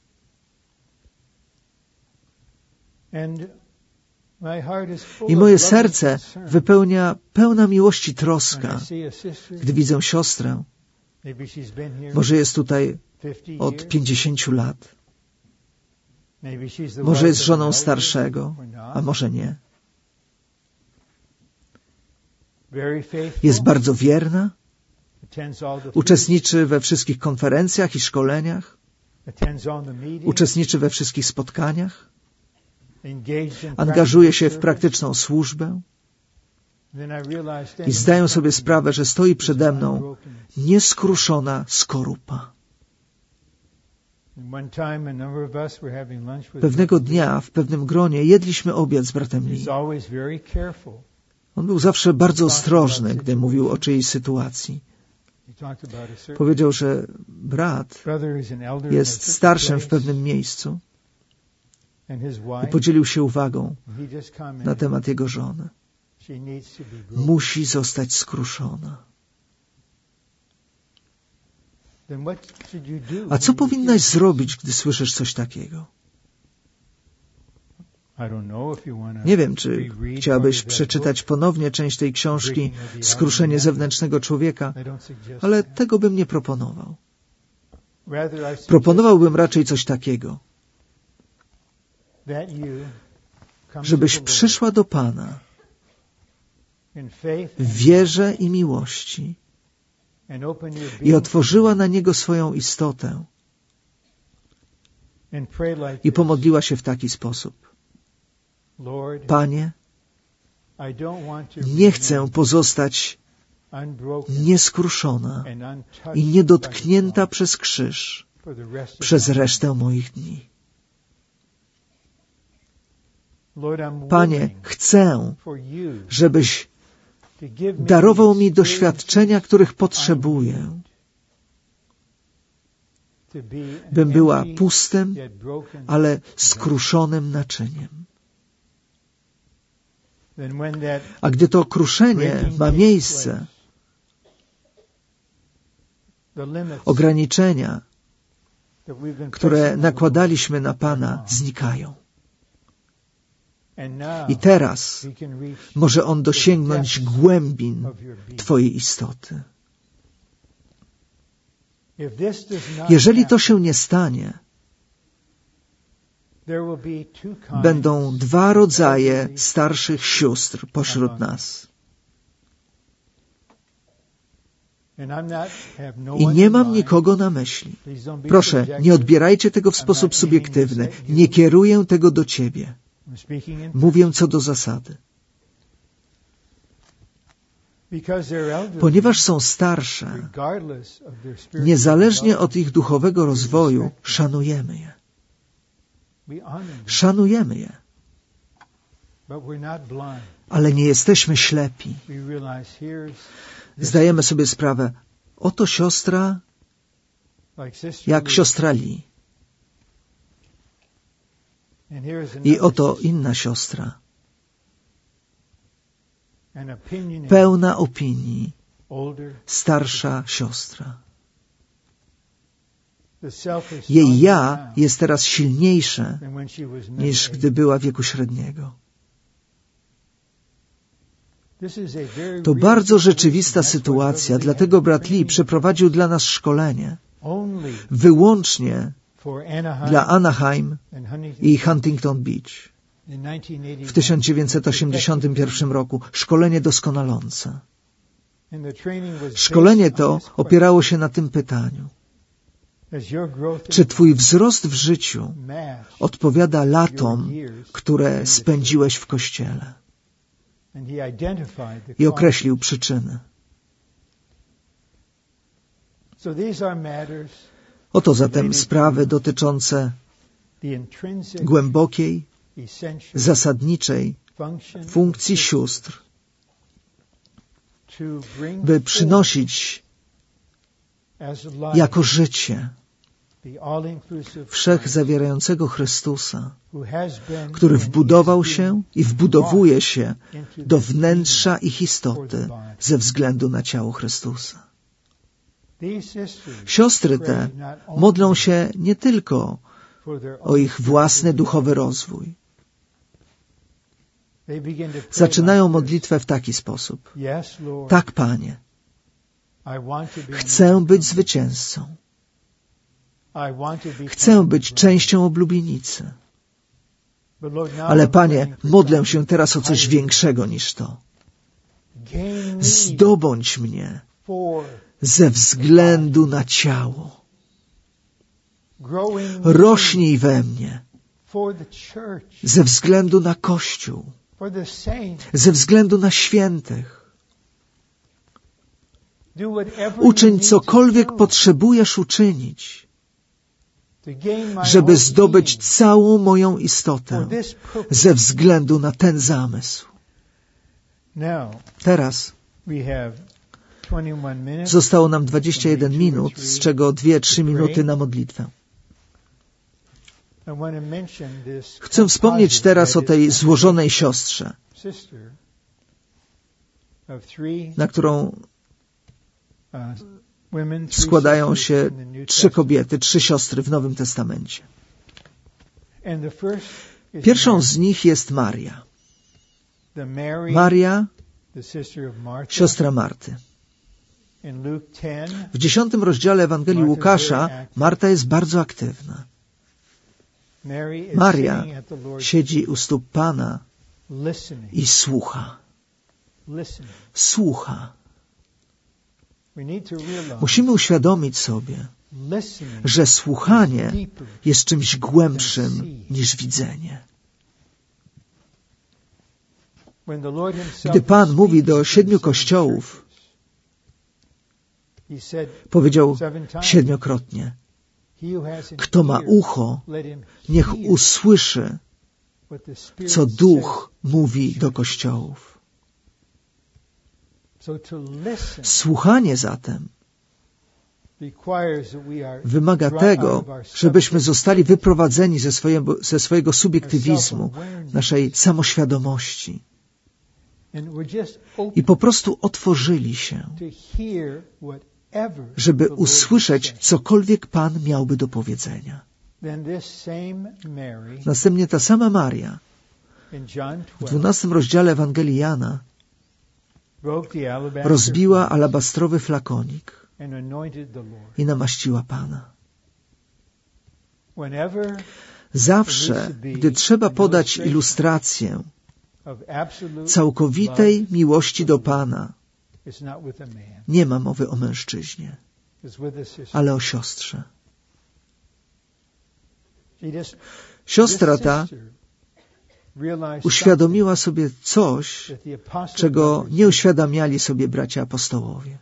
I moje serce wypełnia pełna miłości troska, gdy widzę siostrę. Może jest tutaj od 50 lat. Może jest żoną starszego, a może nie. Jest bardzo wierna. Uczestniczy we wszystkich konferencjach i szkoleniach. Uczestniczy we wszystkich spotkaniach. Angażuje się w praktyczną służbę. I zdaję sobie sprawę, że stoi przede mną nieskruszona skorupa. Pewnego dnia w pewnym gronie jedliśmy obiad z bratem Lee. On był zawsze bardzo ostrożny, gdy mówił o czyjejś sytuacji. Powiedział, że brat jest starszym w pewnym miejscu i podzielił się uwagą na temat jego żony. Musi zostać skruszona. A co powinnaś zrobić, gdy słyszysz coś takiego? Nie wiem, czy chciałabyś przeczytać ponownie część tej książki Skruszenie zewnętrznego człowieka, ale tego bym nie proponował. Proponowałbym raczej coś takiego. Żebyś przyszła do Pana w wierze i miłości i otworzyła na Niego swoją istotę i pomodliła się w taki sposób. Panie, nie chcę pozostać nieskruszona i niedotknięta przez krzyż przez resztę moich dni. Panie, chcę, żebyś darował mi doświadczenia, których potrzebuję, bym była pustym, ale skruszonym naczyniem. A gdy to kruszenie ma miejsce, ograniczenia, które nakładaliśmy na Pana, znikają. I teraz może on dosięgnąć głębin Twojej istoty. Jeżeli to się nie stanie, będą dwa rodzaje starszych sióstr pośród nas. I nie mam nikogo na myśli. Proszę, nie odbierajcie tego w sposób subiektywny. Nie kieruję tego do Ciebie. Mówię co do zasady. Ponieważ są starsze, niezależnie od ich duchowego rozwoju, szanujemy je. Szanujemy je. Ale nie jesteśmy ślepi. Zdajemy sobie sprawę, oto siostra jak siostra Lee. I oto inna siostra. Pełna opinii, starsza siostra. Jej ja jest teraz silniejsze niż gdy była wieku średniego. To bardzo rzeczywista sytuacja, dlatego brat Lee przeprowadził dla nas szkolenie wyłącznie dla Anaheim i Huntington Beach w 1981 roku. Szkolenie doskonalące. Szkolenie to opierało się na tym pytaniu. Czy Twój wzrost w życiu odpowiada latom, które spędziłeś w Kościele? I określił przyczyny. Oto zatem sprawy dotyczące głębokiej, zasadniczej funkcji sióstr, by przynosić jako życie wszechzawierającego Chrystusa, który wbudował się i wbudowuje się do wnętrza ich istoty ze względu na ciało Chrystusa. Siostry te modlą się nie tylko o ich własny duchowy rozwój. Zaczynają modlitwę w taki sposób. Tak, Panie, chcę być zwycięzcą. Chcę być częścią oblubienicy. Ale Panie, modlę się teraz o coś większego niż to. Zdobądź mnie ze względu na ciało. Rośnij we mnie ze względu na Kościół, ze względu na świętych. Uczyń cokolwiek potrzebujesz uczynić, żeby zdobyć całą moją istotę ze względu na ten zamysł. Teraz zostało nam 21 minut, z czego 2-3 minuty na modlitwę. Chcę wspomnieć teraz o tej złożonej siostrze, na którą składają się 3 kobiety, 3 siostry w Nowym Testamencie. Pierwszą z nich jest Maria. Maria, siostra Marty. W 10 rozdziale Ewangelii Łukasza Marta jest bardzo aktywna. Maria siedzi u stóp Pana i słucha. Słucha. Musimy uświadomić sobie, że słuchanie jest czymś głębszym niż widzenie. Gdy Pan mówi do 7 kościołów, powiedział 7-krotnie: kto ma ucho, niech usłyszy, co Duch mówi do kościołów. Słuchanie zatem wymaga tego, żebyśmy zostali wyprowadzeni ze swojego subiektywizmu, naszej samoświadomości i po prostu otworzyli się, żeby usłyszeć cokolwiek Pan miałby do powiedzenia. Następnie ta sama Maria w 12 rozdziale Ewangelii Jana rozbiła alabastrowy flakonik i namaściła Pana. Zawsze, gdy trzeba podać ilustrację całkowitej miłości do Pana, nie ma mowy o mężczyźnie, ale o siostrze. Siostra ta uświadomiła sobie coś, czego nie uświadamiali sobie bracia apostołowie.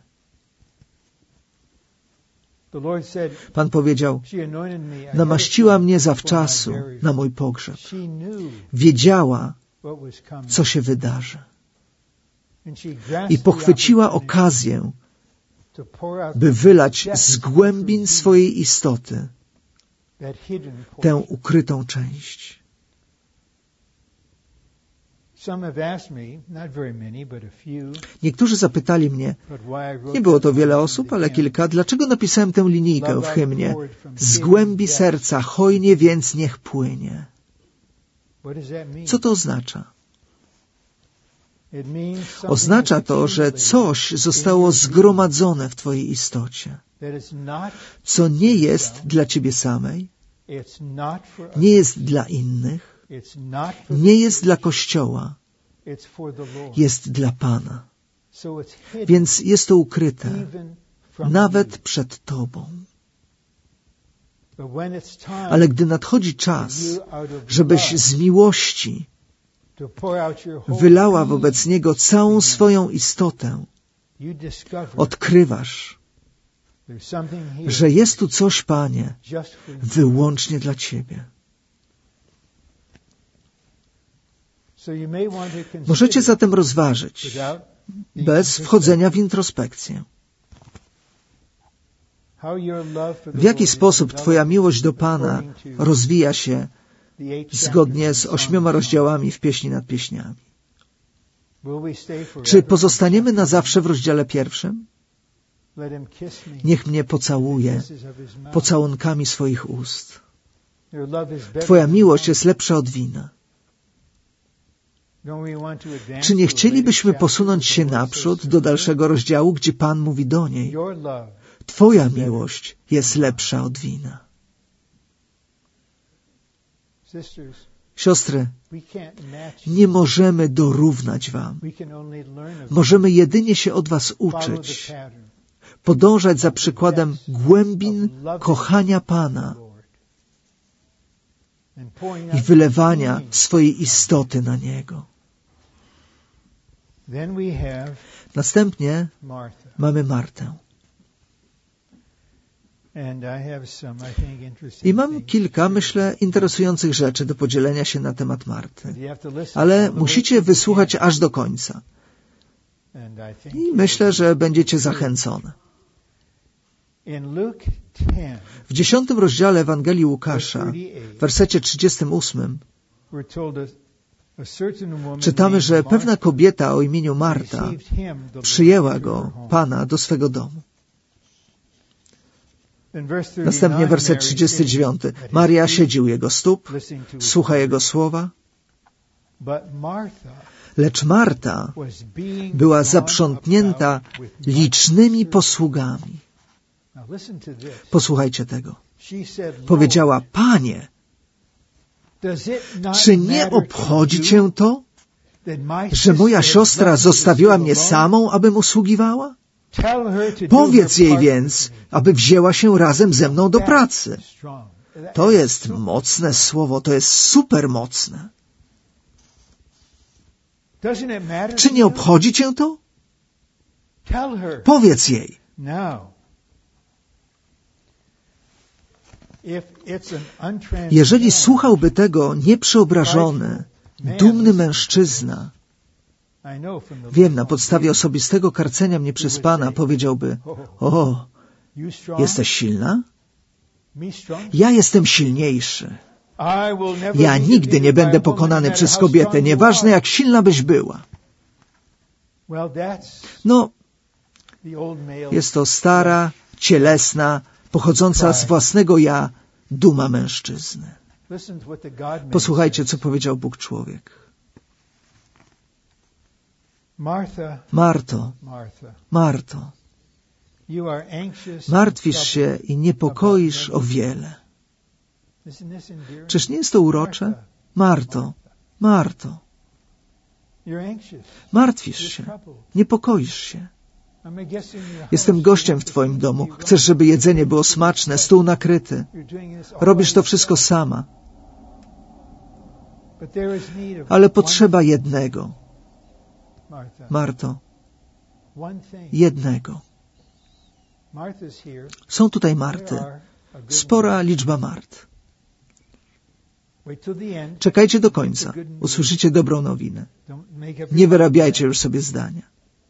Pan powiedział, namaściła mnie zawczasu na mój pogrzeb. Wiedziała, co się wydarzy. I pochwyciła okazję, by wylać z głębin swojej istoty tę ukrytą część. Niektórzy zapytali mnie, nie było to wiele osób, ale kilka, dlaczego napisałem tę linijkę w hymnie? Z głębi serca hojnie więc niech płynie. Co to oznacza? Oznacza to, że coś zostało zgromadzone w Twojej istocie, co nie jest dla Ciebie samej, nie jest dla innych, nie jest dla Kościoła, jest dla Pana. Więc jest to ukryte, nawet przed Tobą. Ale gdy nadchodzi czas, żebyś z miłości wylała wobec Niego całą swoją istotę, odkrywasz, że jest tu coś, Panie, wyłącznie dla Ciebie. Możecie zatem rozważyć, bez wchodzenia w introspekcję, w jaki sposób Twoja miłość do Pana rozwija się zgodnie z 8 rozdziałami w Pieśni nad Pieśniami. Czy pozostaniemy na zawsze w rozdziale 1? Niech mnie pocałuje pocałunkami swoich ust. Twoja miłość jest lepsza od wina. Czy nie chcielibyśmy posunąć się naprzód do dalszego rozdziału, gdzie Pan mówi do niej, Twoja miłość jest lepsza od wina. Siostry, nie możemy dorównać Wam. Możemy jedynie się od Was uczyć, podążać za przykładem głębin kochania Pana i wylewania swojej istoty na Niego. Następnie mamy Martę. I mam kilka, myślę, interesujących rzeczy do podzielenia się na temat Marty. Ale musicie wysłuchać aż do końca. I myślę, że będziecie zachęcone. W 10 rozdziale Ewangelii Łukasza, w wersecie 38, czytamy, że pewna kobieta o imieniu Marta przyjęła Go, Pana, do swego domu. Następnie werset 39. Maria siedzi u Jego stóp, słucha Jego słowa, lecz Marta była zaprzątnięta licznymi posługami. Posłuchajcie tego. Powiedziała, Panie, czy nie obchodzi Cię to, że moja siostra zostawiła mnie samą, abym usługiwała? Powiedz jej więc, aby wzięła się razem ze mną do pracy. To jest mocne słowo, to jest super mocne. Czy nie obchodzi Cię to? Powiedz jej. Jeżeli słuchałby tego nieprzeobrażony, dumny mężczyzna, wiem, na podstawie osobistego karcenia mnie przez Pana, powiedziałby, o, jesteś silna? Ja jestem silniejszy. Ja nigdy nie będę pokonany przez kobietę, nieważne jak silna byś była. No, jest to stara, cielesna, pochodząca z własnego ja duma mężczyzny. Posłuchajcie, co powiedział Bóg człowiek. Marto, Marto, martwisz się i niepokoisz o wiele. Czyż nie jest to urocze? Marto, Marto, martwisz się, niepokoisz się. Jestem gościem w twoim domu. Chcesz, żeby jedzenie było smaczne, stół nakryty. Robisz to wszystko sama. Ale potrzeba jednego. Marto, jednego. Są tutaj Marty. Spora liczba Mart. Czekajcie do końca. Usłyszycie dobrą nowinę. Nie wyrabiajcie już sobie zdania.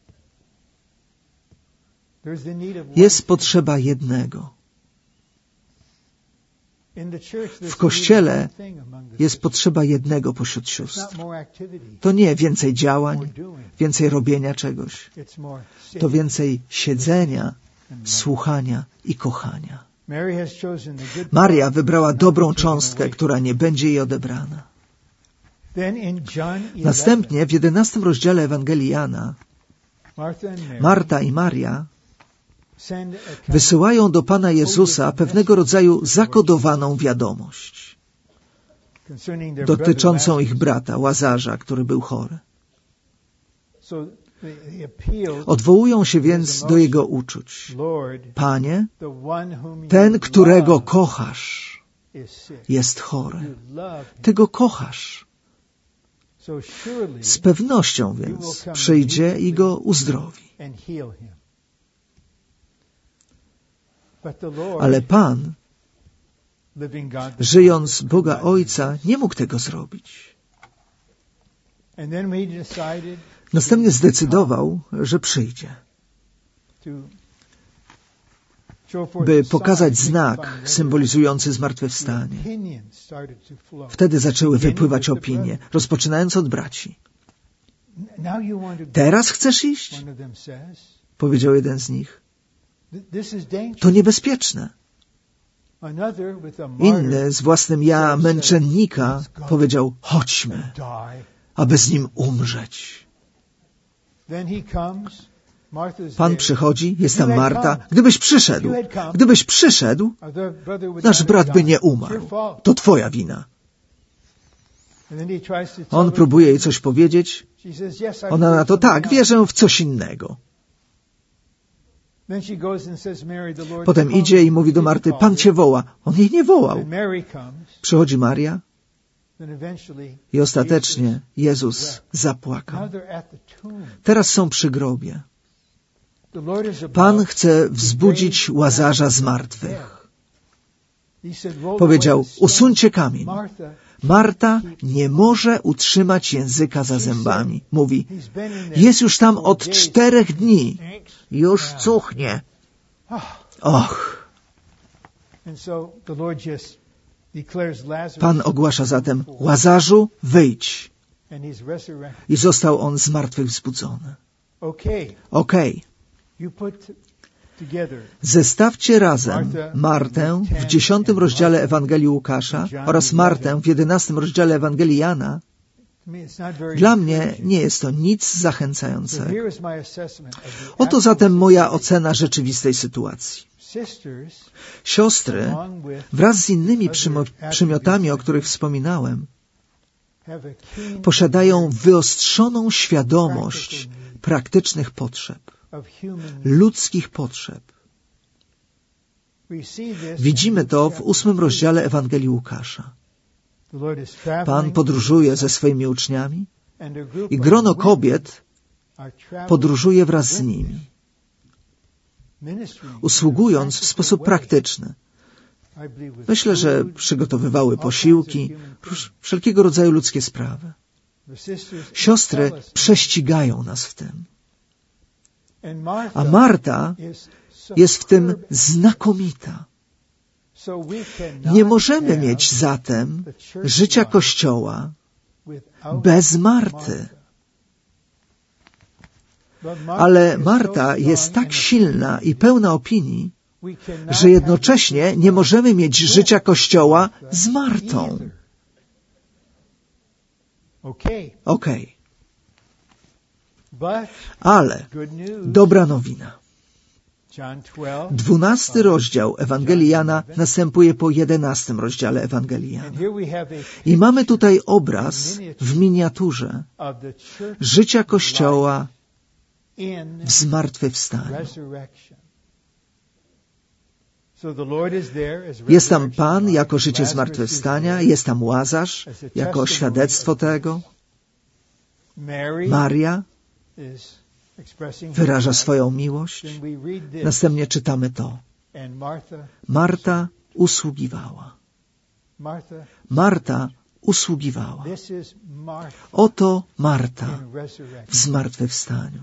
Jest potrzeba jednego. W Kościele jest potrzeba jednego pośród sióstr. To nie więcej działań, więcej robienia czegoś. To więcej siedzenia, słuchania i kochania. Maria wybrała dobrą cząstkę, która nie będzie jej odebrana. Następnie w 11 rozdziale Ewangelii Jana Marta i Maria wysyłają do Pana Jezusa pewnego rodzaju zakodowaną wiadomość dotyczącą ich brata, Łazarza, który był chory. Odwołują się więc do jego uczuć. Panie, ten, którego kochasz, jest chory. Ty go kochasz. Z pewnością więc przyjdzie i go uzdrowi. Ale Pan, żyjąc Boga Ojca, nie mógł tego zrobić. Następnie zdecydował, że przyjdzie, by pokazać znak symbolizujący zmartwychwstanie. Wtedy zaczęły wypływać opinie, rozpoczynając od braci. Teraz chcesz iść? Powiedział jeden z nich. To niebezpieczne. Inny z własnym ja męczennika powiedział, chodźmy, aby z nim umrzeć. Pan przychodzi, jest tam Marta. Gdybyś przyszedł, nasz brat by nie umarł. To twoja wina. On próbuje jej coś powiedzieć. Ona na to, tak, wierzę w coś innego. Potem idzie i mówi do Marty, Pan cię woła. On jej nie wołał. Przychodzi Maria i ostatecznie Jezus zapłakał. Teraz są przy grobie. Pan chce wzbudzić Łazarza z martwych. Powiedział, usuńcie kamień. Marta nie może utrzymać języka za zębami. Mówi, jest już tam od 4 dni. Już cuchnie. Och. Pan ogłasza zatem, Łazarzu, wyjdź. I został on z martwych wzbudzony. Okej. Zestawcie razem Martę w 10 rozdziale Ewangelii Łukasza oraz Martę w 11 rozdziale Ewangelii Jana. Dla mnie nie jest to nic zachęcającego. Oto zatem moja ocena rzeczywistej sytuacji. Siostry, wraz z innymi przymiotami, o których wspominałem, posiadają wyostrzoną świadomość praktycznych potrzeb, ludzkich potrzeb. Widzimy to w 8 rozdziale Ewangelii Łukasza. Pan podróżuje ze swoimi uczniami i grono kobiet podróżuje wraz z nimi, usługując w sposób praktyczny. Myślę, że przygotowywały posiłki, wszelkiego rodzaju ludzkie sprawy. Siostry prześcigają nas w tym. A Marta jest w tym znakomita. Nie możemy mieć zatem życia Kościoła bez Marty. Ale Marta jest tak silna i pełna opinii, że jednocześnie nie możemy mieć życia Kościoła z Martą. Okej. Ale dobra nowina. 12 rozdział Ewangelii Jana następuje po 11 rozdziale Ewangelii Jana. I mamy tutaj obraz w miniaturze życia Kościoła w zmartwychwstaniu. Jest tam Pan jako życie zmartwychwstania, jest tam Łazarz jako świadectwo tego. Maria wyraża swoją miłość. Następnie czytamy to. Marta usługiwała. Marta usługiwała. Oto Marta w zmartwychwstaniu.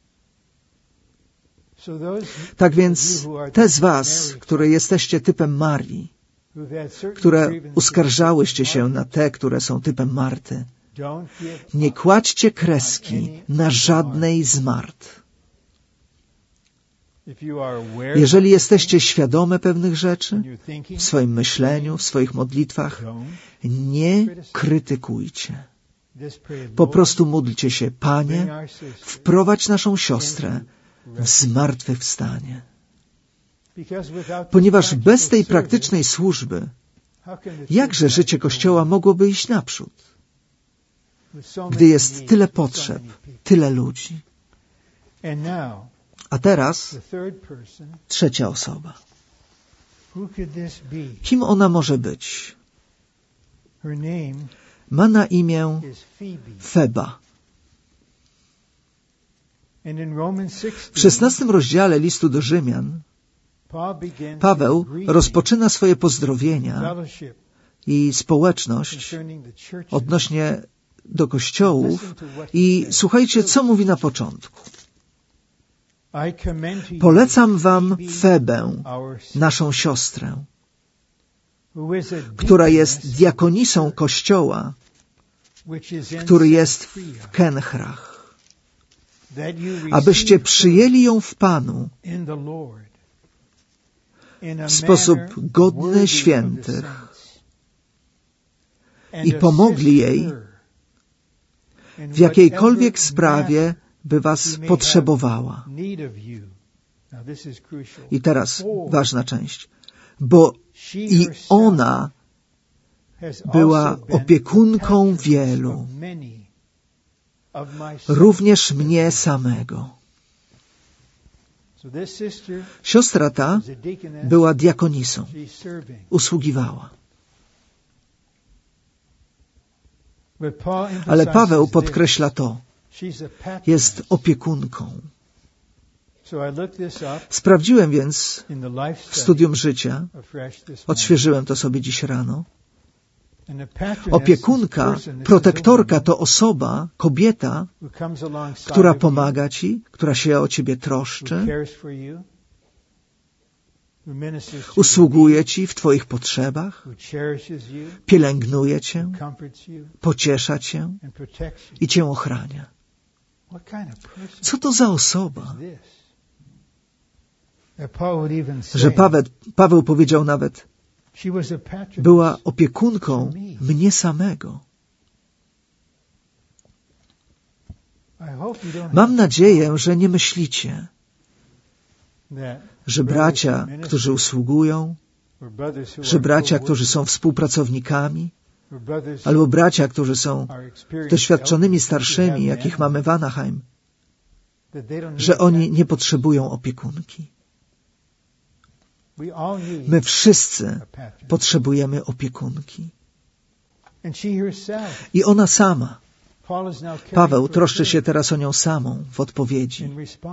Tak więc te z was, które jesteście typem Marii, które uskarżałyście się na te, które są typem Marty, nie kładźcie kreski na żadnej z Mart. Jeżeli jesteście świadome pewnych rzeczy w swoim myśleniu, w swoich modlitwach, nie krytykujcie. Po prostu módlcie się, Panie, wprowadź naszą siostrę w zmartwychwstanie. Ponieważ bez tej praktycznej służby, jakże życie Kościoła mogłoby iść naprzód? Gdy jest tyle potrzeb, tyle ludzi. A teraz trzecia osoba. Kim ona może być? Ma na imię Feba. W 16 rozdziale listu do Rzymian Paweł rozpoczyna swoje pozdrowienia i społeczność odnośnie do kościołów i słuchajcie, co mówi na początku. Polecam wam Febę, naszą siostrę, która jest diakonisą kościoła, który jest w Kenchrach, abyście przyjęli ją w Panu w sposób godny świętych i pomogli jej w jakiejkolwiek sprawie, by was potrzebowała. I teraz ważna część. Bo i ona była opiekunką wielu, również mnie samego. Siostra ta była diakonisą, usługiwała. Ale Paweł podkreśla to. Jest opiekunką. Sprawdziłem więc w studium życia, odświeżyłem to sobie dziś rano. Opiekunka, protektorka to osoba, kobieta, która pomaga ci, która się o ciebie troszczy, usługuje ci w twoich potrzebach, pielęgnuje cię, pociesza cię i cię ochrania. Co to za osoba? Że Paweł powiedział nawet, była opiekunką mnie samego. Mam nadzieję, że nie myślicie, że bracia, którzy usługują, że bracia, którzy są współpracownikami, albo bracia, którzy są doświadczonymi starszymi, jakich mamy w Anaheim, że oni nie potrzebują opiekunki. My wszyscy potrzebujemy opiekunki. I ona sama. Paweł troszczy się teraz o nią samą w odpowiedzi.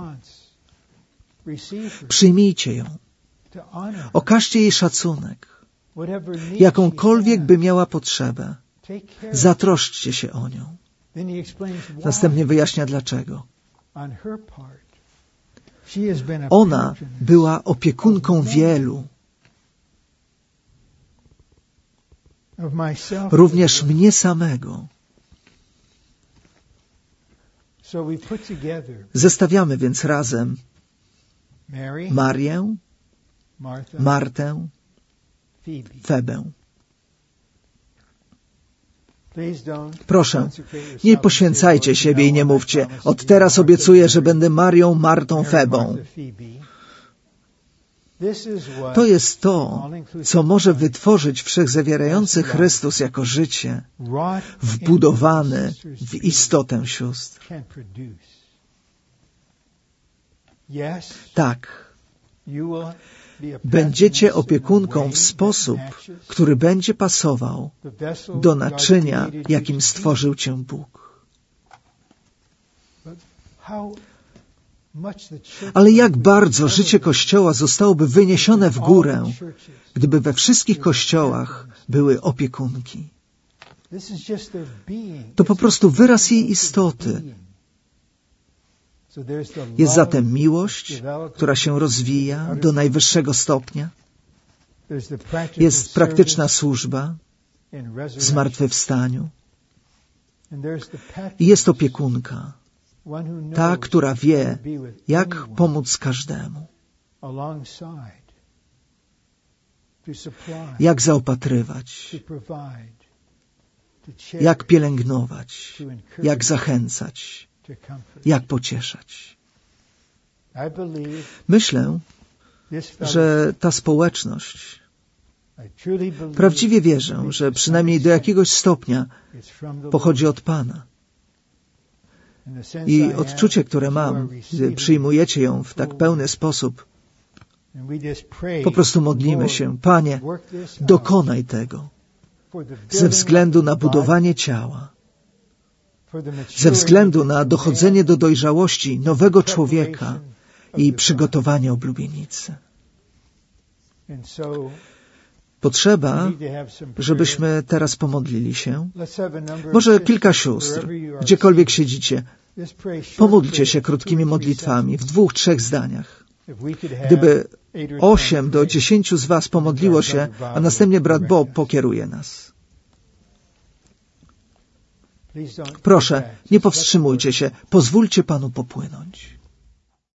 Przyjmijcie ją. Okażcie jej szacunek. Jakąkolwiek by miała potrzebę, zatroszczcie się o nią. Następnie wyjaśnia dlaczego. Ona była opiekunką wielu, również mnie samego. Zestawiamy więc razem Marię, Martę, Febę. Proszę, nie poświęcajcie siebie i nie mówcie: od teraz obiecuję, że będę Marią, Martą, Febą. To jest to, co może wytworzyć wszechzawierający Chrystus jako życie, wbudowane w istotę sióstr. Tak, będziecie opiekunką w sposób, który będzie pasował do naczynia, jakim stworzył cię Bóg. Ale jak bardzo życie Kościoła zostałoby wyniesione w górę, gdyby we wszystkich kościołach były opiekunki. To po prostu wyraz jej istoty. Jest zatem miłość, która się rozwija do najwyższego stopnia. Jest praktyczna służba w zmartwychwstaniu. I jest opiekunka, ta, która wie, jak pomóc każdemu, jak zaopatrywać, jak pielęgnować, jak zachęcać, jak pocieszać. Myślę, że ta społeczność, prawdziwie wierzę, że przynajmniej do jakiegoś stopnia pochodzi od Pana. I odczucie, które mam, gdy przyjmujecie ją w tak pełny sposób, po prostu modlimy się: Panie, dokonaj tego ze względu na budowanie ciała, ze względu na dochodzenie do dojrzałości nowego człowieka i przygotowanie oblubienicy. Potrzeba, żebyśmy teraz pomodlili się. Może kilka sióstr, gdziekolwiek siedzicie, pomódlcie się krótkimi modlitwami w 2-3 zdaniach. Gdyby 8 do 10 z was pomodliło się, a następnie brat Bob pokieruje nas. Proszę, nie powstrzymujcie się, pozwólcie Panu popłynąć.